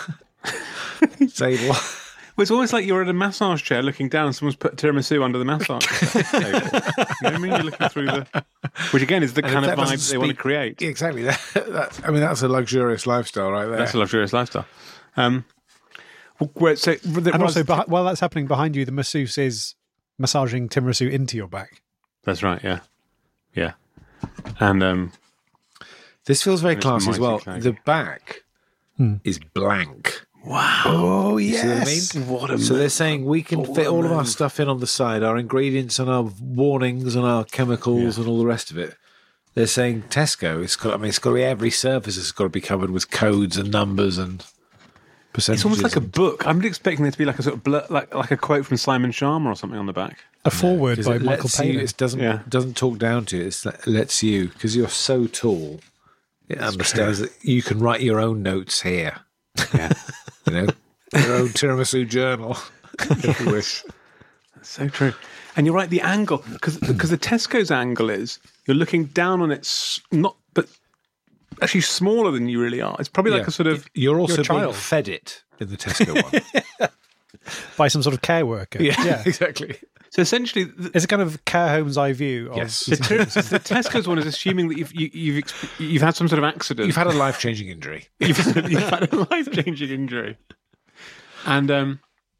table. Well, it's almost like you're at a massage chair looking down and someone's put tiramisu under the massage table. You know what I mean? You're looking through the... Which, again, is the and kind of vibe speak, they want to create. Exactly. That, that, I mean, that's a luxurious lifestyle right there. That's a luxurious lifestyle. Um, where, so, and also, behind, while that's happening behind you, the masseuse is massaging tiramisu into your back. That's right, yeah. Yeah. And... Um, this feels very classy as well. Clang. The back hmm. is blank. Wow. Oh, yes. See what I mean? What a so they're saying we can fit all of our stuff in on the side, our ingredients and our warnings and our chemicals yeah. and all the rest of it. They're saying Tesco, it's got, I mean, it's got to be every surface has got to be covered with codes and numbers and percentages. It's almost like a book. I'm expecting there to be like a sort of blur, like like a quote from Simon Sharma or something on the back. A foreword no, by it Michael Palin. It doesn't, yeah. doesn't talk down to you. It's, it lets you, because you're so tall, it That's understands true. that you can write your own notes here. Yeah. You know, your own tiramisu journal, if you wish. That's so true. And you're right, the angle, because the Tesco's angle is you're looking down on it, not, but actually smaller than you really are. It's probably yeah. like a sort of. You're also you're being fed it in the Tesco one. By some sort of care worker. Yeah, yeah. exactly. So essentially, the, it's a kind of care home's eye view. Of yes, the, the Tesco's one is assuming that you've you, you've you've had some sort of accident. You've had a life changing injury. you've, you've had a life changing injury, and um,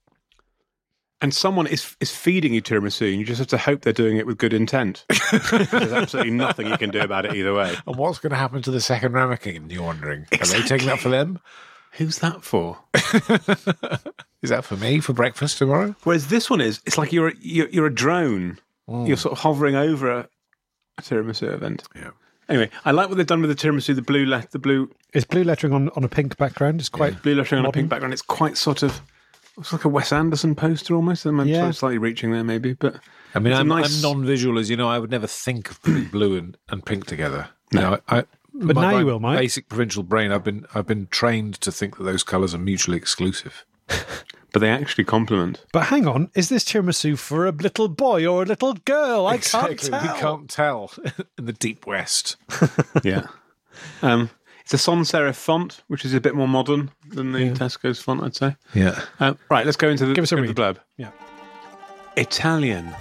and someone is is feeding you tiramisu, and you just have to hope they're doing it with good intent. There's absolutely nothing you can do about it either way. And what's going to happen to the second ramekin? You're wondering. Exactly. Are they taking that for them? Who's that for? Is that for me for breakfast tomorrow? Whereas this one is, it's like you're a, you're, you're a drone. Mm. You're sort of hovering over a, a tiramisu event. Yeah. Anyway, I like what they've done with the tiramisu. The blue, le- the blue. It's blue lettering on, on a pink background. It's quite yeah. blue lettering modern. on a pink background. It's quite sort of. It's like a Wes Anderson poster almost. I'm yeah. slightly reaching there, maybe, but I mean, I'm, nice... I'm non-visual, as you know. I would never think of putting blue and, and pink together. No, you know, I. But my, now my you will, Mike. Basic provincial brain. I've been I've been trained to think that those colours are mutually exclusive. But they actually complement. But hang on, is this tiramisu for a little boy or a little girl? I exactly. can't tell. We can't tell in the deep west. Yeah. Um, it's a sans serif font, which is a bit more modern than the yeah. Tesco's font, I'd say. Yeah. Uh, right, let's go into the, Give us a read. the blurb. Yeah. Italian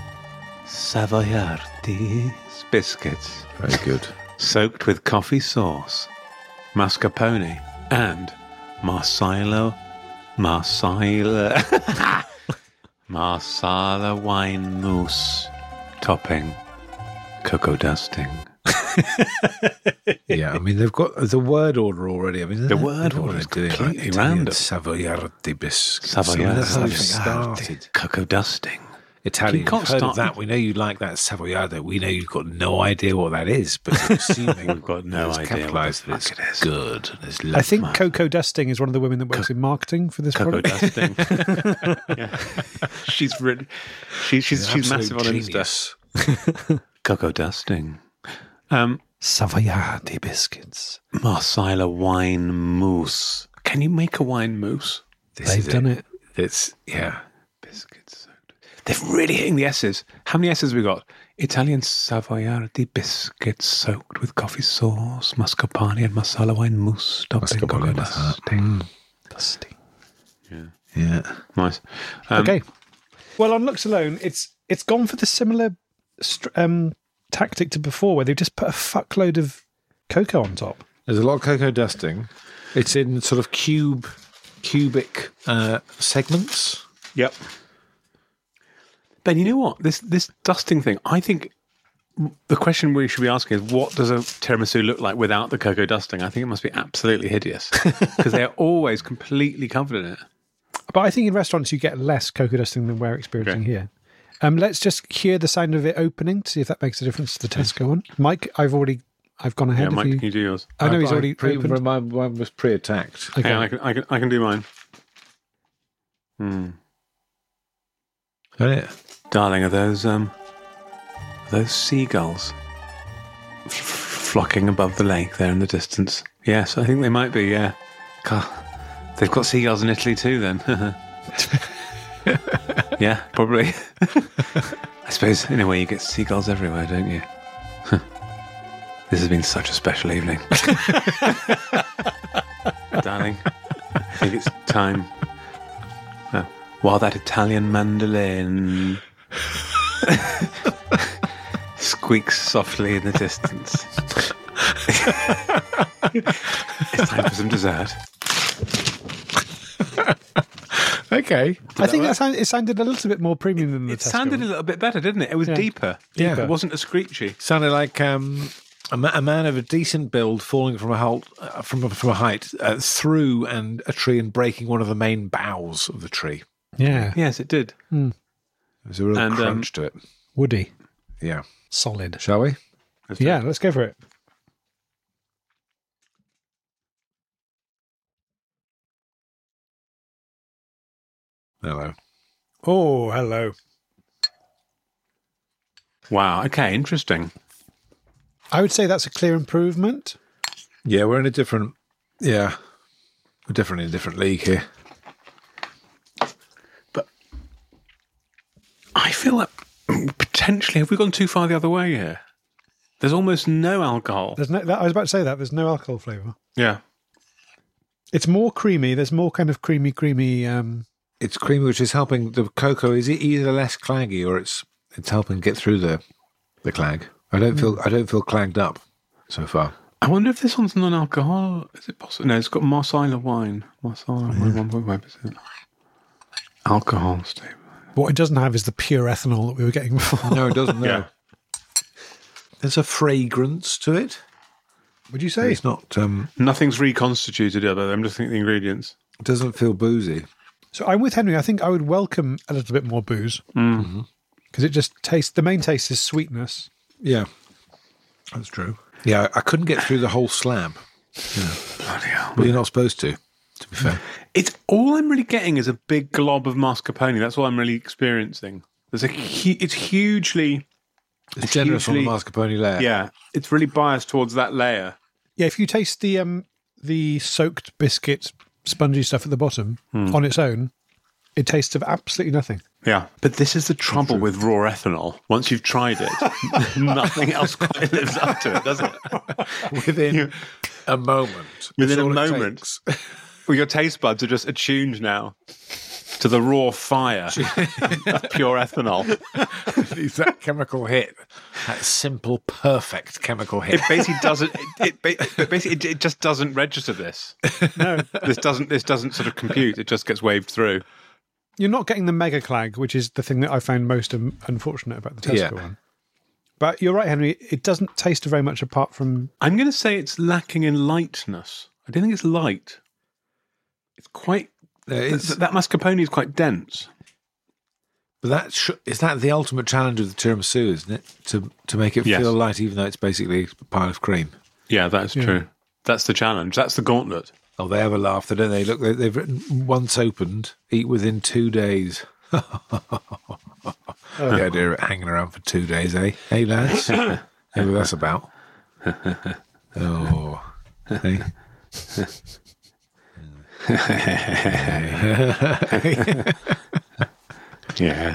Savoiardi biscuits. Very good. Soaked with coffee sauce, mascarpone, and Marsala, Marsala, Marsala wine mousse. Topping. Cocoa dusting. Yeah, I mean, they've got the word order already. I mean, The word order is completely random. Savoiardi biscuits. Savoiardi. I mean, that's how it started. Cocoa dusting. Italian. You can't You've heard start- of that. We know you like that Savoiardi. We know you've got no idea what that is, but you're assuming We've got no it's idea what capitalised the that fuck it's it is. good. And it's I think lovely. Cocoa Dusting is one of the women that works in marketing for this Cocoa product. dusting. Yeah. She's really, she, she's she's Absolute massive on Insta. genius. Cocoa dusting. Um, Savoiardi biscuits. Marsala wine mousse. Can you make a wine mousse? This They've is done it. It's yeah. Biscuits soaked. They're really hitting the S's. How many S's have we got? Italian Savoiardi biscuits soaked with coffee sauce, mascarpone, and masala wine mousse. Topping Mascarpone cocoa and masala. dusting. Dusting. Yeah. Nice. Um, Okay. Well, on looks alone, it's it's gone for the similar str- um, tactic to before, where they've just put a fuckload of cocoa on top. There's a lot of cocoa dusting. It's in sort of cube, cubic uh, segments. Yep. Ben, you know what? This this dusting thing, I think the question we should be asking is, what does a tiramisu look like without the cocoa dusting? I think it must be absolutely hideous because they're always completely covered in it. But I think in restaurants you get less cocoa dusting than we're experiencing Okay. here. Um, let's just hear the sound of it opening to see if that makes a difference to the Tesco one. Mike, I've already, I've gone ahead. Yeah, If Mike, you- can you do yours? I know he's I- already pre- opened. Mine, mine was pre-attacked. Okay. Hang on, I can, I can, I can do mine. Hmm. Got it? Darling, are those um, are those seagulls f- flocking above the lake there in the distance? Yes, I think they might be. Yeah, God, they've got seagulls in Italy too. Then, yeah, probably. I suppose in a way you get seagulls everywhere, don't you? This has been such a special evening, darling. I think it's time. Uh, while that Italian mandolin squeaks softly in the distance. It's time for some dessert. Okay. I think that sound, it sounded a little bit more premium than the It Tesco sounded a one. little bit better, didn't it? It was Yeah. deeper. Yeah. It wasn't as screechy. Sounded like um, a, ma- a man of a decent build falling from a, halt, uh, from a, from a height uh, through and a tree and breaking one of the main boughs of the tree. Yeah, Yes, it did. There's a real And, um, crunch to it. woody, Yeah. solid. Shall we? That's Yeah, it. let's go for it. Hello. Oh, hello. Wow. Okay. Interesting. I would say that's a clear improvement. Yeah, we're in a different. Yeah, we're definitely in a different league here. I feel like potentially have we gone too far the other way here? There's almost no alcohol. There's no. That, I was about to say that there's no alcohol flavour. Yeah. It's more creamy. There's more kind of creamy, creamy. Um, It's creamy, which is helping the cocoa. Is it either less claggy or it's it's helping get through the the clag? I don't feel I don't feel clagged up so far. I wonder if this one's non-alcohol. Is it possible? No, it's got Marsala wine. Marsala wine, one point five percent. Alcohol stable. what it doesn't have is the pure ethanol that we were getting before. No, it doesn't. No. Yeah. There's a fragrance to it. Would you say? It's not. Um, Nothing's reconstituted other than I'm just thinking the ingredients. it doesn't feel boozy. So I'm with Henry. I think I would welcome a little bit more booze Mm. because it just tastes. The main taste is sweetness. Yeah, that's true. Yeah, I couldn't get through the whole slab. Bloody hell. But you're not supposed to. To be fair, It's all I'm really getting is a big glob of mascarpone. That's all I'm really experiencing. There's a hu- it's hugely it's, It's generous hugely- on the mascarpone layer. yeah. It's really biased towards that layer. Yeah, if you taste the um the soaked biscuit, spongy stuff at the bottom on its own, it tastes of absolutely nothing. Yeah, but this is the trouble with raw ethanol. Once you've tried it, nothing else quite lives up to it, does it? within a moment. Within That's a all it moment. takes. Well, your taste buds are just attuned now to the raw fire of pure ethanol. It's that chemical hit, that simple, perfect chemical hit. It basically doesn't. It, it, ba- but basically it, it just doesn't register this. No, This doesn't. This doesn't sort of compute. It just gets waved through. you're not getting the mega clag, which is the thing that I found most um, unfortunate about the Tesco Yeah. one. But you're right, Henry. It doesn't taste very much apart from. I'm going to say it's lacking in lightness. I don't think it's light. It's quite. It's, Th- that mascarpone is quite dense. but that sh- is that the ultimate challenge of the tiramisu, isn't it? To to make it Yes. feel light, even though it's basically a pile of cream. Yeah, that's Yeah. true. That's the challenge. That's the gauntlet. Oh, they have a laugh, though, don't they? Look, they, they've written once opened, eat within two days. The idea of it hanging around for two days, eh? Hey, lads? Hey, what that's about. Oh. Hey. Yeah.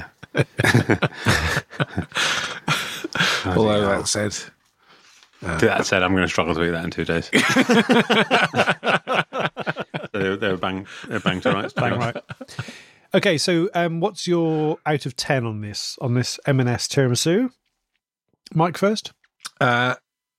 Although that said, That said, I'm going to struggle to eat that in two days. So they, they were bang, they were bang to rights. Bang right. Okay, so um, what's your out of ten on this on this M and S tiramisu? Mike first. uh,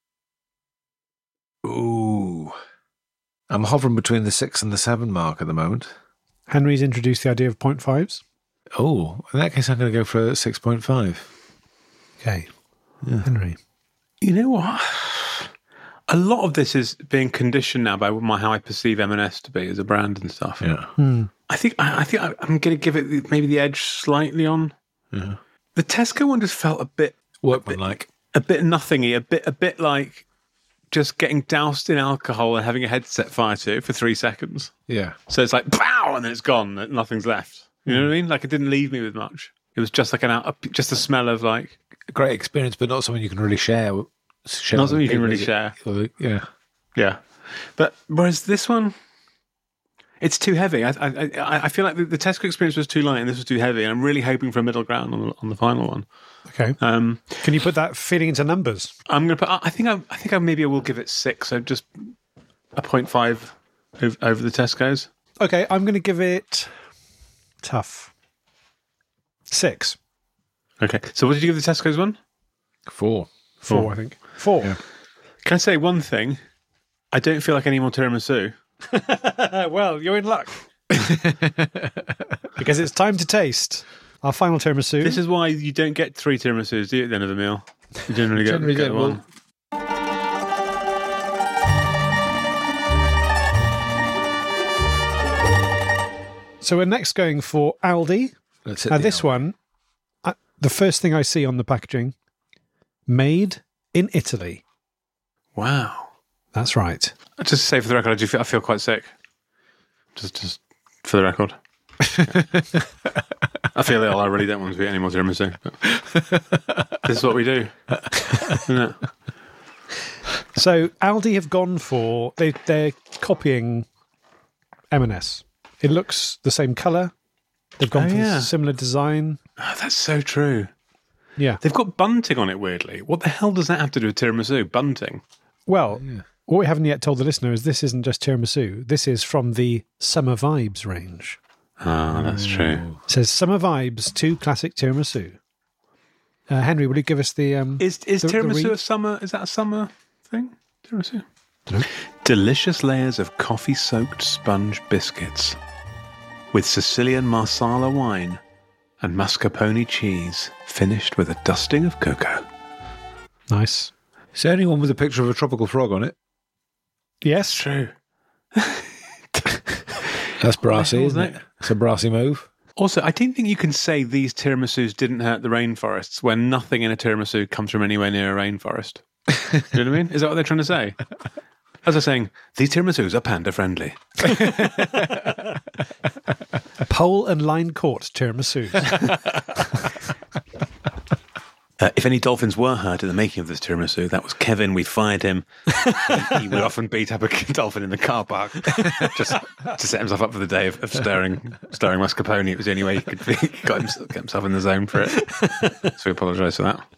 ooh, I'm hovering between the six and the seven mark at the moment. Henry's introduced the idea of point fives. Oh, in that case, I'm going to go for a six point five. Okay, Henry. You know what? A lot of this is being conditioned now by my how I perceive M and S to be as a brand and stuff. Yeah. I think I, I think I, I'm going to give it the- maybe the edge slightly on. Yeah. The Tesco one just felt a bit Workmanlike. a bit nothingy, a bit a bit like just getting doused in alcohol and having a headset fire to for three seconds. Yeah. So it's like pow, and then it's gone. and Nothing's left. You know what I mean? Like it didn't leave me with much. It was just like an out, just a smell of like A great experience, but not something you can really share. with- share not with something you can people, really is it? share. Well, yeah. Yeah, but whereas this one, it's too heavy. I I I- I feel like the, the Tesco experience was too light and this was too heavy, and I'm really hoping for a middle ground on the, on the final one. Okay, Um, can you put that feeling into numbers? I'm gonna put. I think I, I think I maybe I will give it six. So just a point five over, over the Tesco's. Okay, I'm going to give it tough six, Okay. So what did you give the Tesco's one? Four. four, Four. I think four. Yeah. Can I say one thing? I don't feel like any more tiramisu. Well, you're in luck because it's time to taste our final tiramisu. This is why you don't get three tiramisus, do you, at the end of a meal? You generally get, Generally get get one. So we're next going for Aldi. Let's hit Uh, the this Aldi. one, uh, the first thing I see on the packaging, made in Italy. Wow. That's right. Just to say for the record, I do feel, I feel quite sick. Just, just for the record. I feel ill. I really don't want to eat any more tiramisu. But this is what we do. Isn't it? So Aldi have gone for they they're copying M and S. It looks the same colour. They've gone Oh, for yeah. the similar design. Oh, that's so true. Yeah. They've got bunting on it, weirdly. What the hell does that have to do with tiramisu? Bunting. Well, what we haven't yet told the listener is this isn't just tiramisu. This is from the Summer Vibes range. Ah, that's true. It says Summer Vibes, two classic tiramisu. Uh, Henry, will you give us the um? Is is The- the tiramisu read? a summer? Is that a summer thing? Tiramisu. Dunno. Delicious layers of coffee-soaked sponge biscuits with Sicilian Marsala wine and mascarpone cheese, finished with a dusting of cocoa. Nice. Is there anyone with a picture of a tropical frog on it? Yes. True. That's brassy, hell isn't is it? that? It's a brassy move. Also, I don't think you can say these tiramisus didn't hurt the rainforests when nothing in a tiramisu comes from anywhere near a rainforest. Do you know what I mean? Is that what they're trying to say? As they're saying, these tiramisus are panda friendly. Pole and line court tiramisu. Uh, if any dolphins were hurt in the making of this tiramisu, that was Kevin. We fired him. He would often beat up a dolphin in the car park just to set himself up for the day of, of stirring, stirring mascarpone. It was the only way he could be, got himself, get himself in the zone for it. So we apologise for that.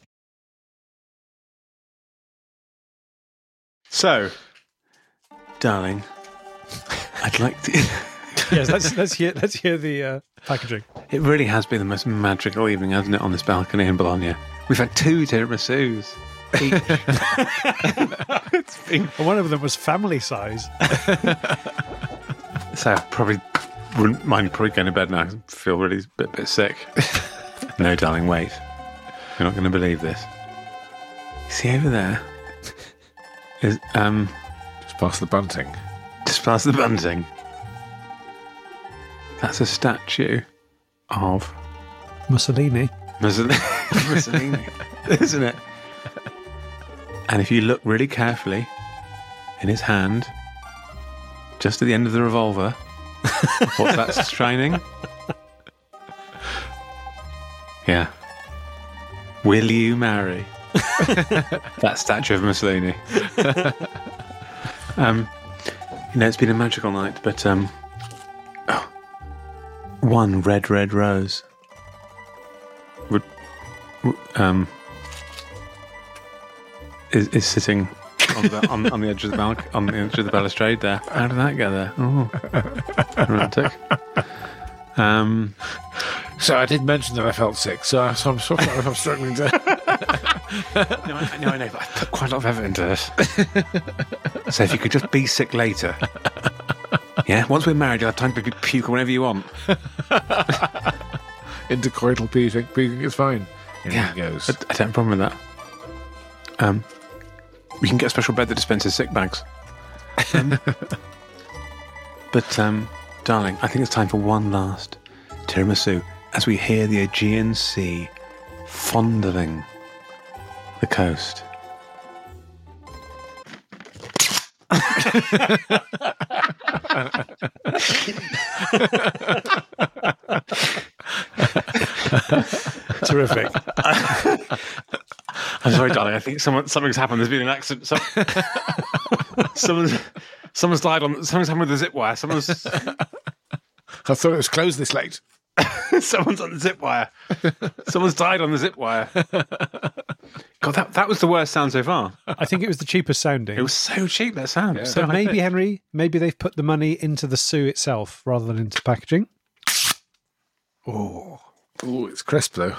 So, darling, I'd like to... Yes, let's let's hear let's hear the uh, packaging. It really has been the most magical evening, hasn't it, on this balcony in Bologna? We've had two tiramisus each. It's been And one of them was family size. so probably wouldn't mind probably going to bed now. I feel really a bit, bit sick. No, darling, wait. You're not going to believe this. You see over there? Is, um, Just past the bunting. Just past the bunting. That's a statue of Mussolini. Mussolini, Mussolini isn't it? And if you look really carefully in his hand, just at the end of the revolver, what's that shining? Yeah. Will you marry that statue of Mussolini? um, you know, it's been a magical night, but um, oh, one red, red rose would um is is sitting on the on, on the edge of the balcony, on the edge of the balustrade there. How did that get there? Oh, romantic. Um. So I did mention that I felt sick, so, so I'm sort of I'm struggling to. No, I, no, I know, but I put quite a lot of effort into this. So if you could just be sick later. Yeah, once we're married, you'll have time to puke whenever you want. Intercoital puking, puking is fine. In Yeah, it goes. I, I don't have a problem with that. Um, we can get a special bed that dispenses sick bags. Um, but, um, darling, I think it's time for one last tiramisu as we hear the Aegean Sea fondling the coast. Terrific. I'm sorry, darling. I think someone something's happened. There's been an accident. Some, someone's someone's died on. Something's happened with the zip wire. Someone's I thought it was closed this late. someone's on the zip wire. Someone's died on the zip wire. God, that that was the worst sound so far. I think it was the cheapest sounding. It was so cheap. That sound. It was so But maybe, high-pitched. Henry, maybe they've put the money into the sue itself rather than into packaging. Oh, oh, it's crisp though.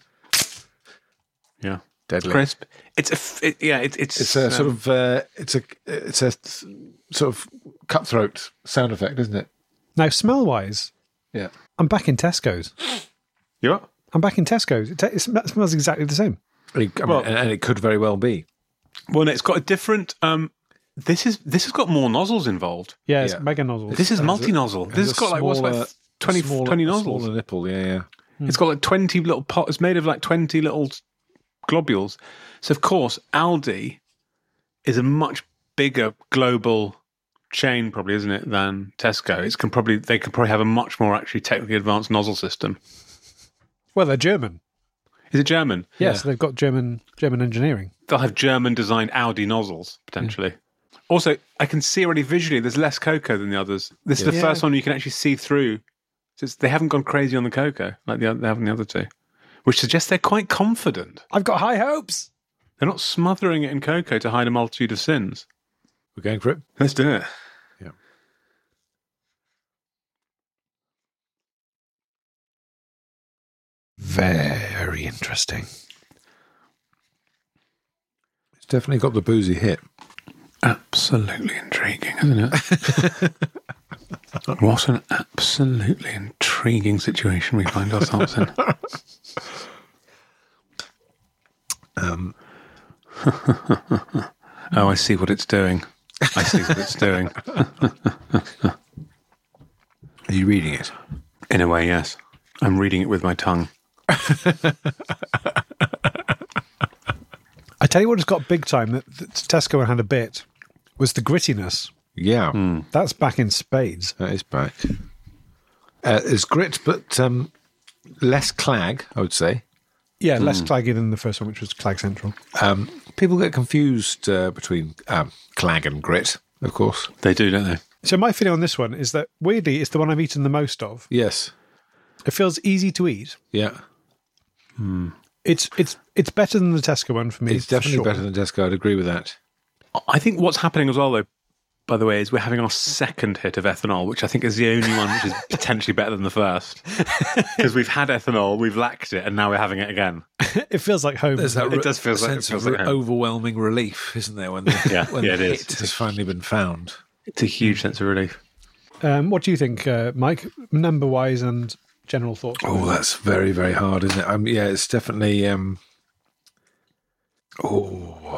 Yeah, Deadly. crisp. It's a f- it, yeah. It, it's It's a um, sort of uh, it's a it's a sort of cutthroat sound effect, isn't it? Now, smell-wise, Yeah. I'm back in Tesco's. You what? I'm back in Tesco's. It, ta- it sm- smells exactly the same. I mean, Well- and, and it could very well be. Well, no, it's got a different. Um, this is this has got more nozzles involved. Yeah, it's Yeah. mega nozzles. This is Has a- multi-nozzle. has This a has got like what's smaller- like twenty, smaller- twenty a nozzles. Smaller nipple, yeah, yeah. It's got like twenty little pot. It's made of like twenty little globules. So of course, Aldi is a much bigger global chain, probably, isn't it, than Tesco? It's can probably they could probably have a much more actually technically advanced nozzle system. Well, they're German. Is it German? Yeah, Yeah. so they've got German German engineering. They'll have German designed Audi nozzles potentially. Also, I can see already visually there's less cocoa than the others. This is the Yeah. first one you can actually see through. So it's, they haven't gone crazy on the cocoa like the, oth- they have on the other two, which suggests they're quite confident. I've got high hopes. They're not smothering it in cocoa to hide a multitude of sins. We're going for it. Let's do it. Yeah. Very interesting. It's definitely got the boozy hit. Absolutely intriguing, isn't it? What an absolutely intriguing situation we find ourselves in. Um, Oh, I see what it's doing. I see what it's doing. are you reading it? In a way, yes. I'm reading it with my tongue. I tell you what has got big time that, that Tesco had a bit was the grittiness. Yeah, That's back in spades. that is back. Uh, it's grit, but um, less clag, I would say. Yeah, less claggy than the first one, which was Clag Central. Um, people get confused uh, between um, clag and grit, of course. They do, don't they? So my feeling on this one is that weirdly, it's the one I've eaten the most of. Yes. It feels easy to eat. Yeah. It's it's it's better than the Tesco one for me. It's for definitely sure. better than Tesco. I'd agree with that. I think what's happening as well, though, by the way, is we're having our second hit of ethanol, which I think is the only one which is potentially better than the first. Because we've had ethanol, we've lacked it, and now we're having it again. It feels like home. There's that It does feel like- it sense feels of like home. overwhelming relief, isn't there, when the, Yeah, when yeah, the it is. hit has finally been found. It's a huge sense of relief. Um, what do you think, uh, Mike? Number wise and general thoughts. Oh, that's very, very hard, isn't it? Um, yeah, it's definitely. Um, oh,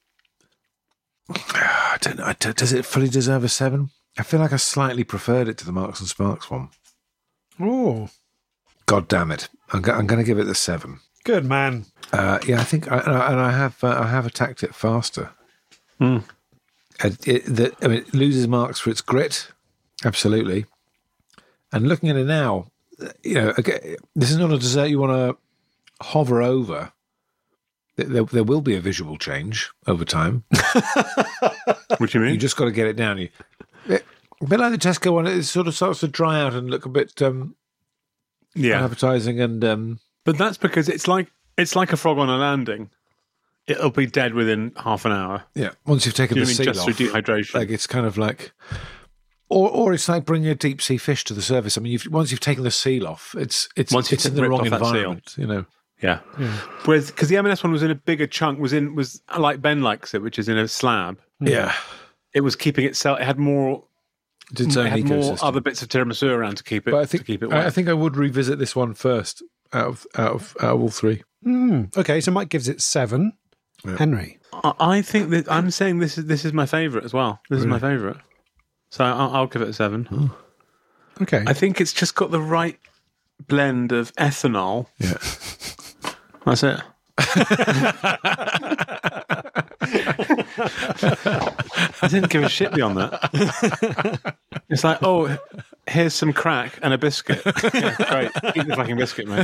I don't know. Does it fully deserve a seven? I feel like I slightly preferred it to the Marks and Sparks one. Oh, God damn it! I'm, go- I'm going to give it the seven. Good man. Uh, yeah, I think, I, and I have, uh, I have attacked it faster. Mm. It, it, the, I mean, it loses marks for its grit, absolutely. And looking at it now, you know, okay, this is not a dessert you want to hover over. There, there will be a visual change over time. What do you mean? You just got to get it down. You, it, a bit like the Tesco one, it sort of starts to dry out and look a bit um, yeah, unappetizing. And um, but that's because it's like it's like a frog on a landing. It'll be dead within half an hour. yeah, once you've taken Do you the mean seal just off, through dehydration? like it's kind of like, or or it's like bringing a deep sea fish to the surface. I mean, you've, once you've taken the seal off, it's it's Once you've it's in the ripped wrong off that seal. environment. You know, Yeah. yeah. Whereas, because the M and S one was in a bigger chunk, was in was like Ben likes it, which is in a slab. yeah, It was keeping itself. It had more. it's its own It had more ecosystem. other bits of tiramisu around to keep it. But I think to keep it I, wet. I think I would revisit this one first out of out of, out of all three. Mm, okay, so Mike gives it seven. Yeah. Henry. I, I think that I'm saying this is this is my favourite as well. This is my favourite. So I'll, I'll give it a seven. Okay. I think it's just got the right blend of ethanol. Yeah, That's it. I didn't give a shit beyond that. It's like, oh, here's some crack and a biscuit. Yeah, great. Eat the fucking biscuit, mate.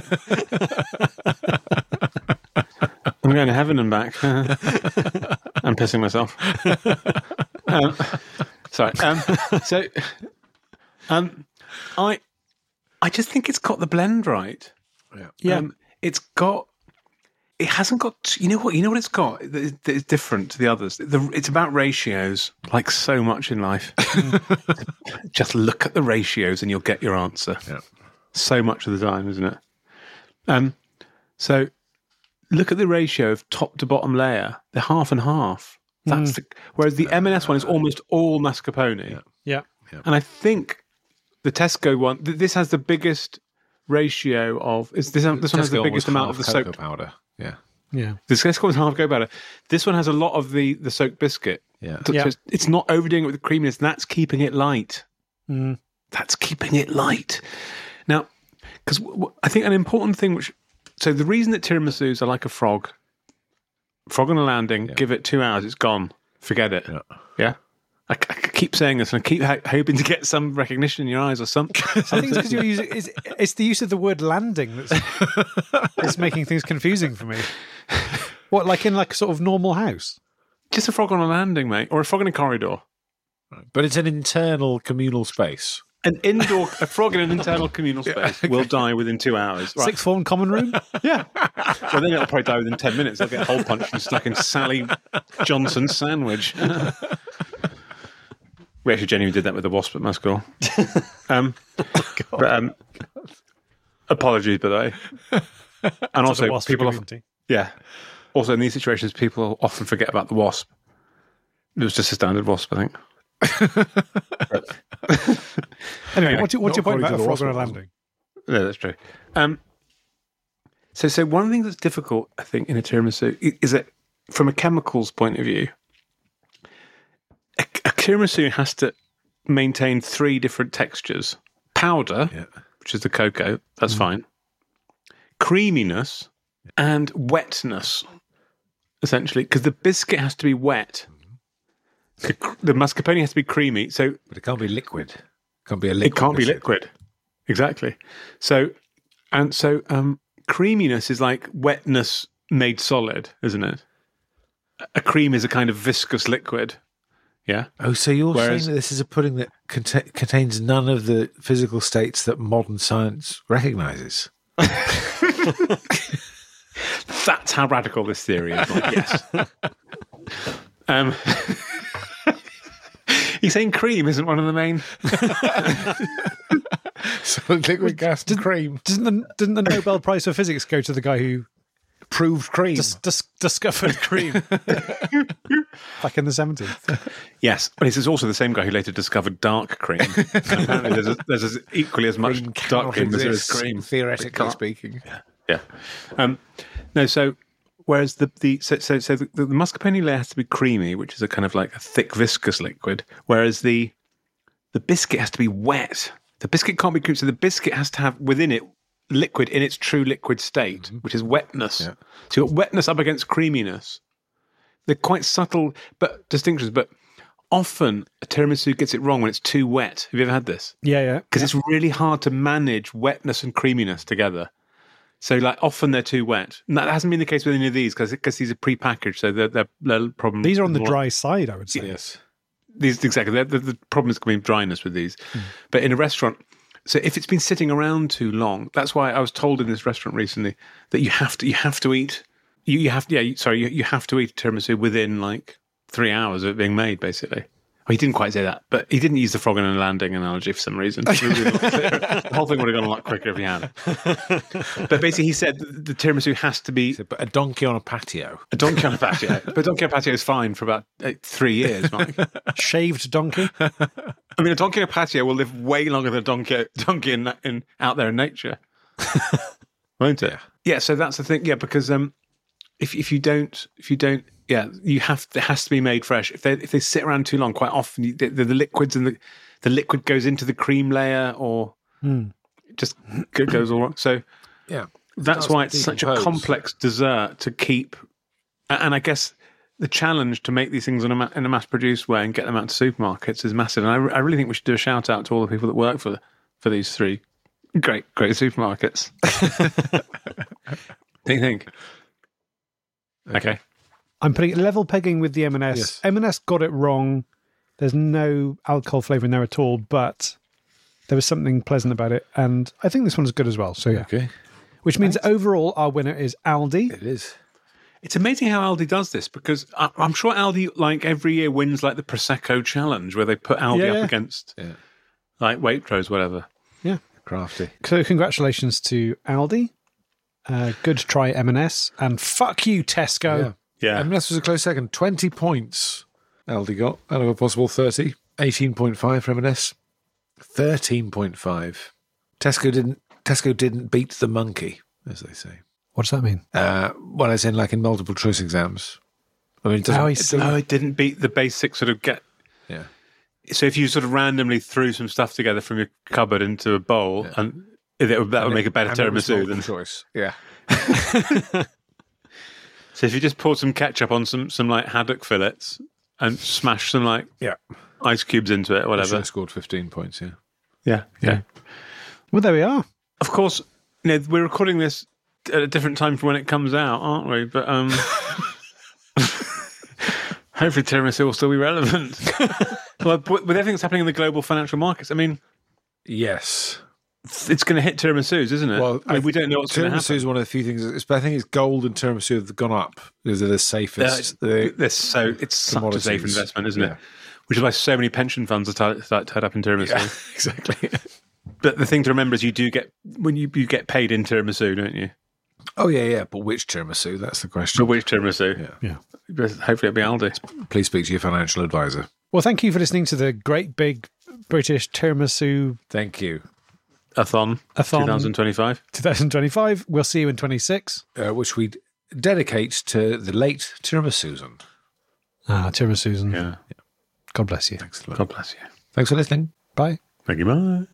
I'm going to heaven and back. I'm pissing myself. Um, sorry. Um, so, um, I, I just think it's got the blend right. yeah. yeah. Um, it's got. It hasn't got. You know what? You know what it's got. That is, that is different to the others. The, it's about ratios, like so much in life. Just look at the ratios, and you'll get your answer. Yeah. So much of the time, isn't it? Um. So, look at the ratio of top to bottom layer. They're half and half. That's the, whereas the M and S one is almost all mascarpone. yeah. And I think the Tesco one. Th- this has the biggest ratio of. Is this? This one has the Tesco biggest was amount half of the cocoa soaked powder. Yeah, Yeah. This Tesco was half go better. This one has a lot of the the soaked biscuit. yeah. So Yeah. it's, it's not overdoing it with the creaminess. That's keeping it light. Mm. That's keeping it light. Now, because w- w- I think an important thing, which so the reason that tiramisus are like a frog, frog on a landing, give it two hours, it's gone. Forget it. Yeah. Yeah. I, I keep saying this, and I keep ho- hoping to get some recognition in your eyes or something. I think it's because you're using it's, it's the use of the word landing that's it's making things confusing for me. What, like in like a sort of normal house? Just a frog on a landing, mate, or a frog in a corridor. But it's an internal communal space. An indoor, a frog in an internal communal space will die within two hours. Right. Sixth form common room? Yeah. Well, then it'll probably die within ten minutes. They'll get hole punched and stuck in Sally Johnson's sandwich. We actually genuinely did that with the wasp at my school. Um, but, um, apologies, by the way. And also, Wasp people often, community. yeah. Also, in these situations, people often forget about the wasp. It was just a standard wasp, I think. Anyway, what's, your- what's your not point according about to a the frog wasp on a one. landing? No, that's true. Um, so, so one of the things that's difficult, I think, in a tiramisu i- is that, from a chemicals point of view, a, a tiramisu has to maintain three different textures: powder, Yeah. which is the cocoa, that's fine; creaminess and wetness, essentially, because the biscuit has to be wet. The, the mascarpone has to be creamy, so But it can't be liquid. It can't be a liquid. it can't be biscuit. liquid. Exactly. So, and so, um, creaminess is like wetness made solid, isn't it? A cream is a kind of viscous liquid. Yeah. Oh, so you're Whereas- saying that this is a pudding that cont- contains none of the physical states that modern science recognises? That's how radical this theory is. Like, yes. um, you're saying cream isn't one of the main. So liquid gas and cream. Didn't the, didn't the Nobel Prize for Physics go to the guy who Proved cream. Dis- dis- discovered cream. Back in the seventies. Yes, but this is also the same guy who later discovered dark cream. And apparently, there's, a, there's as equally as much Cream dark cream as there is exists, cream, theoretically It can't- speaking. Yeah. Um, no, so whereas the the so so, so the, the mascarpone layer has to be creamy, which is a kind of like a thick viscous liquid, whereas the the biscuit has to be wet. The biscuit can't be creamy, so the biscuit has to have within it liquid in its true liquid state, mm-hmm. which is wetness. Yeah. So you've got wetness up against creaminess. They're quite subtle but distinctions, but often a tiramisu gets it wrong when it's too wet. Have you ever had this? Yeah, yeah. Because yeah. it's really hard to manage wetness and creaminess together. So, like, often they're too wet. And that hasn't been the case with any of these because these are pre-packaged, so they're, they're, they're problem. These are on the dry side, I would say. Yes. These exactly. The, the problem is going to be dryness with these. Mm. But in a restaurant, so if it's been sitting around too long, that's why I was told in this restaurant recently that you have to you have to eat you, you have yeah you, sorry you, you have to eat tiramisu within like three hours of it being made, basically. Well, he didn't quite say that, but he didn't use the frog in a landing analogy for some reason. The whole thing would have gone a lot quicker if he had. But basically, he said the tiramisu has to be but a donkey on a patio. A donkey on a patio, but a donkey on a patio is fine for about eight, three years, Mike. Shaved donkey. I mean, a donkey on a patio will live way longer than a donkey donkey in, in out there in nature, won't it? Yeah. yeah. So that's the thing. Yeah, because um, if if you don't if you don't. Yeah, you have. It has to be made fresh. If they if they sit around too long, quite often you, the, the liquids and the the liquid goes into the cream layer, or mm. it just goes all wrong. So yeah, that's why it's such a complex dessert to keep. And I guess the challenge to make these things in a, in a mass produced way and get them out to supermarkets is massive. And I, I really think we should do a shout out to all the people that work for for these three great great supermarkets. What do you think? Okay. okay. I'm putting it level pegging with the M and S. Yes. M and S got it wrong. There's no alcohol flavour in there at all, but there was something pleasant about it. And I think this one's good as well. So, yeah. Okay. Which means Thanks. Overall, our winner is Aldi. It is. It's amazing how Aldi does this, because I, I'm sure Aldi, like, every year wins, like, the Prosecco Challenge, where they put Aldi yeah. up against, yeah. like, Waitrose, whatever. Yeah. Crafty. So, congratulations to Aldi. Uh, good try, M and S. And fuck you, Tesco. Yeah. Yeah. M and S was a close second. twenty points Aldi got out of a possible thirty. eighteen point five for M and S. thirteen point five. Tesco didn't Tesco didn't beat the monkey, as they say. What does that mean? Uh, well, as in like in multiple choice exams. I mean, it doesn't, oh, it doesn't, oh, it didn't beat the basic sort of get... Yeah. So if you sort of randomly threw some stuff together from your cupboard into a bowl, yeah. and it, that would and make it, a better tiramisu than... choice. Yeah. So if you just poured some ketchup on some, some like haddock fillets and smash some like yeah. ice cubes into it, or whatever. I scored fifteen points, yeah. Yeah, yeah. yeah. Well, there we are. Of course, you know, we're recording this at a different time from when it comes out, aren't we? But um, hopefully tiramisu will still be relevant. Well, with everything that's happening in the global financial markets, I mean... Yes. It's going to hit tiramisus, isn't it? Well, I mean, we don't know what's going to happen. Tiramisu is one of the few things. But I think it's gold and tiramisu have gone up because they're the safest. They're, they're so it's such a safe investment, isn't yeah. it? Which is why so many pension funds are tied, tied up in tiramisu. Yeah, exactly. But the thing to remember is you do get when you you get paid in tiramisu, don't you? Oh yeah, yeah. But which tiramisu? That's the question. But which tiramisu? Yeah, yeah. But hopefully it'll be Aldi. Please speak to your financial advisor. Well, thank you for listening to the Great Big British Tiramisu. Thank you. A-thon, A-thon twenty twenty-five. twenty twenty-five. We'll see you in twenty-six. Uh, which we dedicate to the late Tiramisu Susan. Ah, Tiramisu Susan. Yeah. God bless you. Thanks a lot. God bless you. Thanks for listening. Bye. Thank you, bye.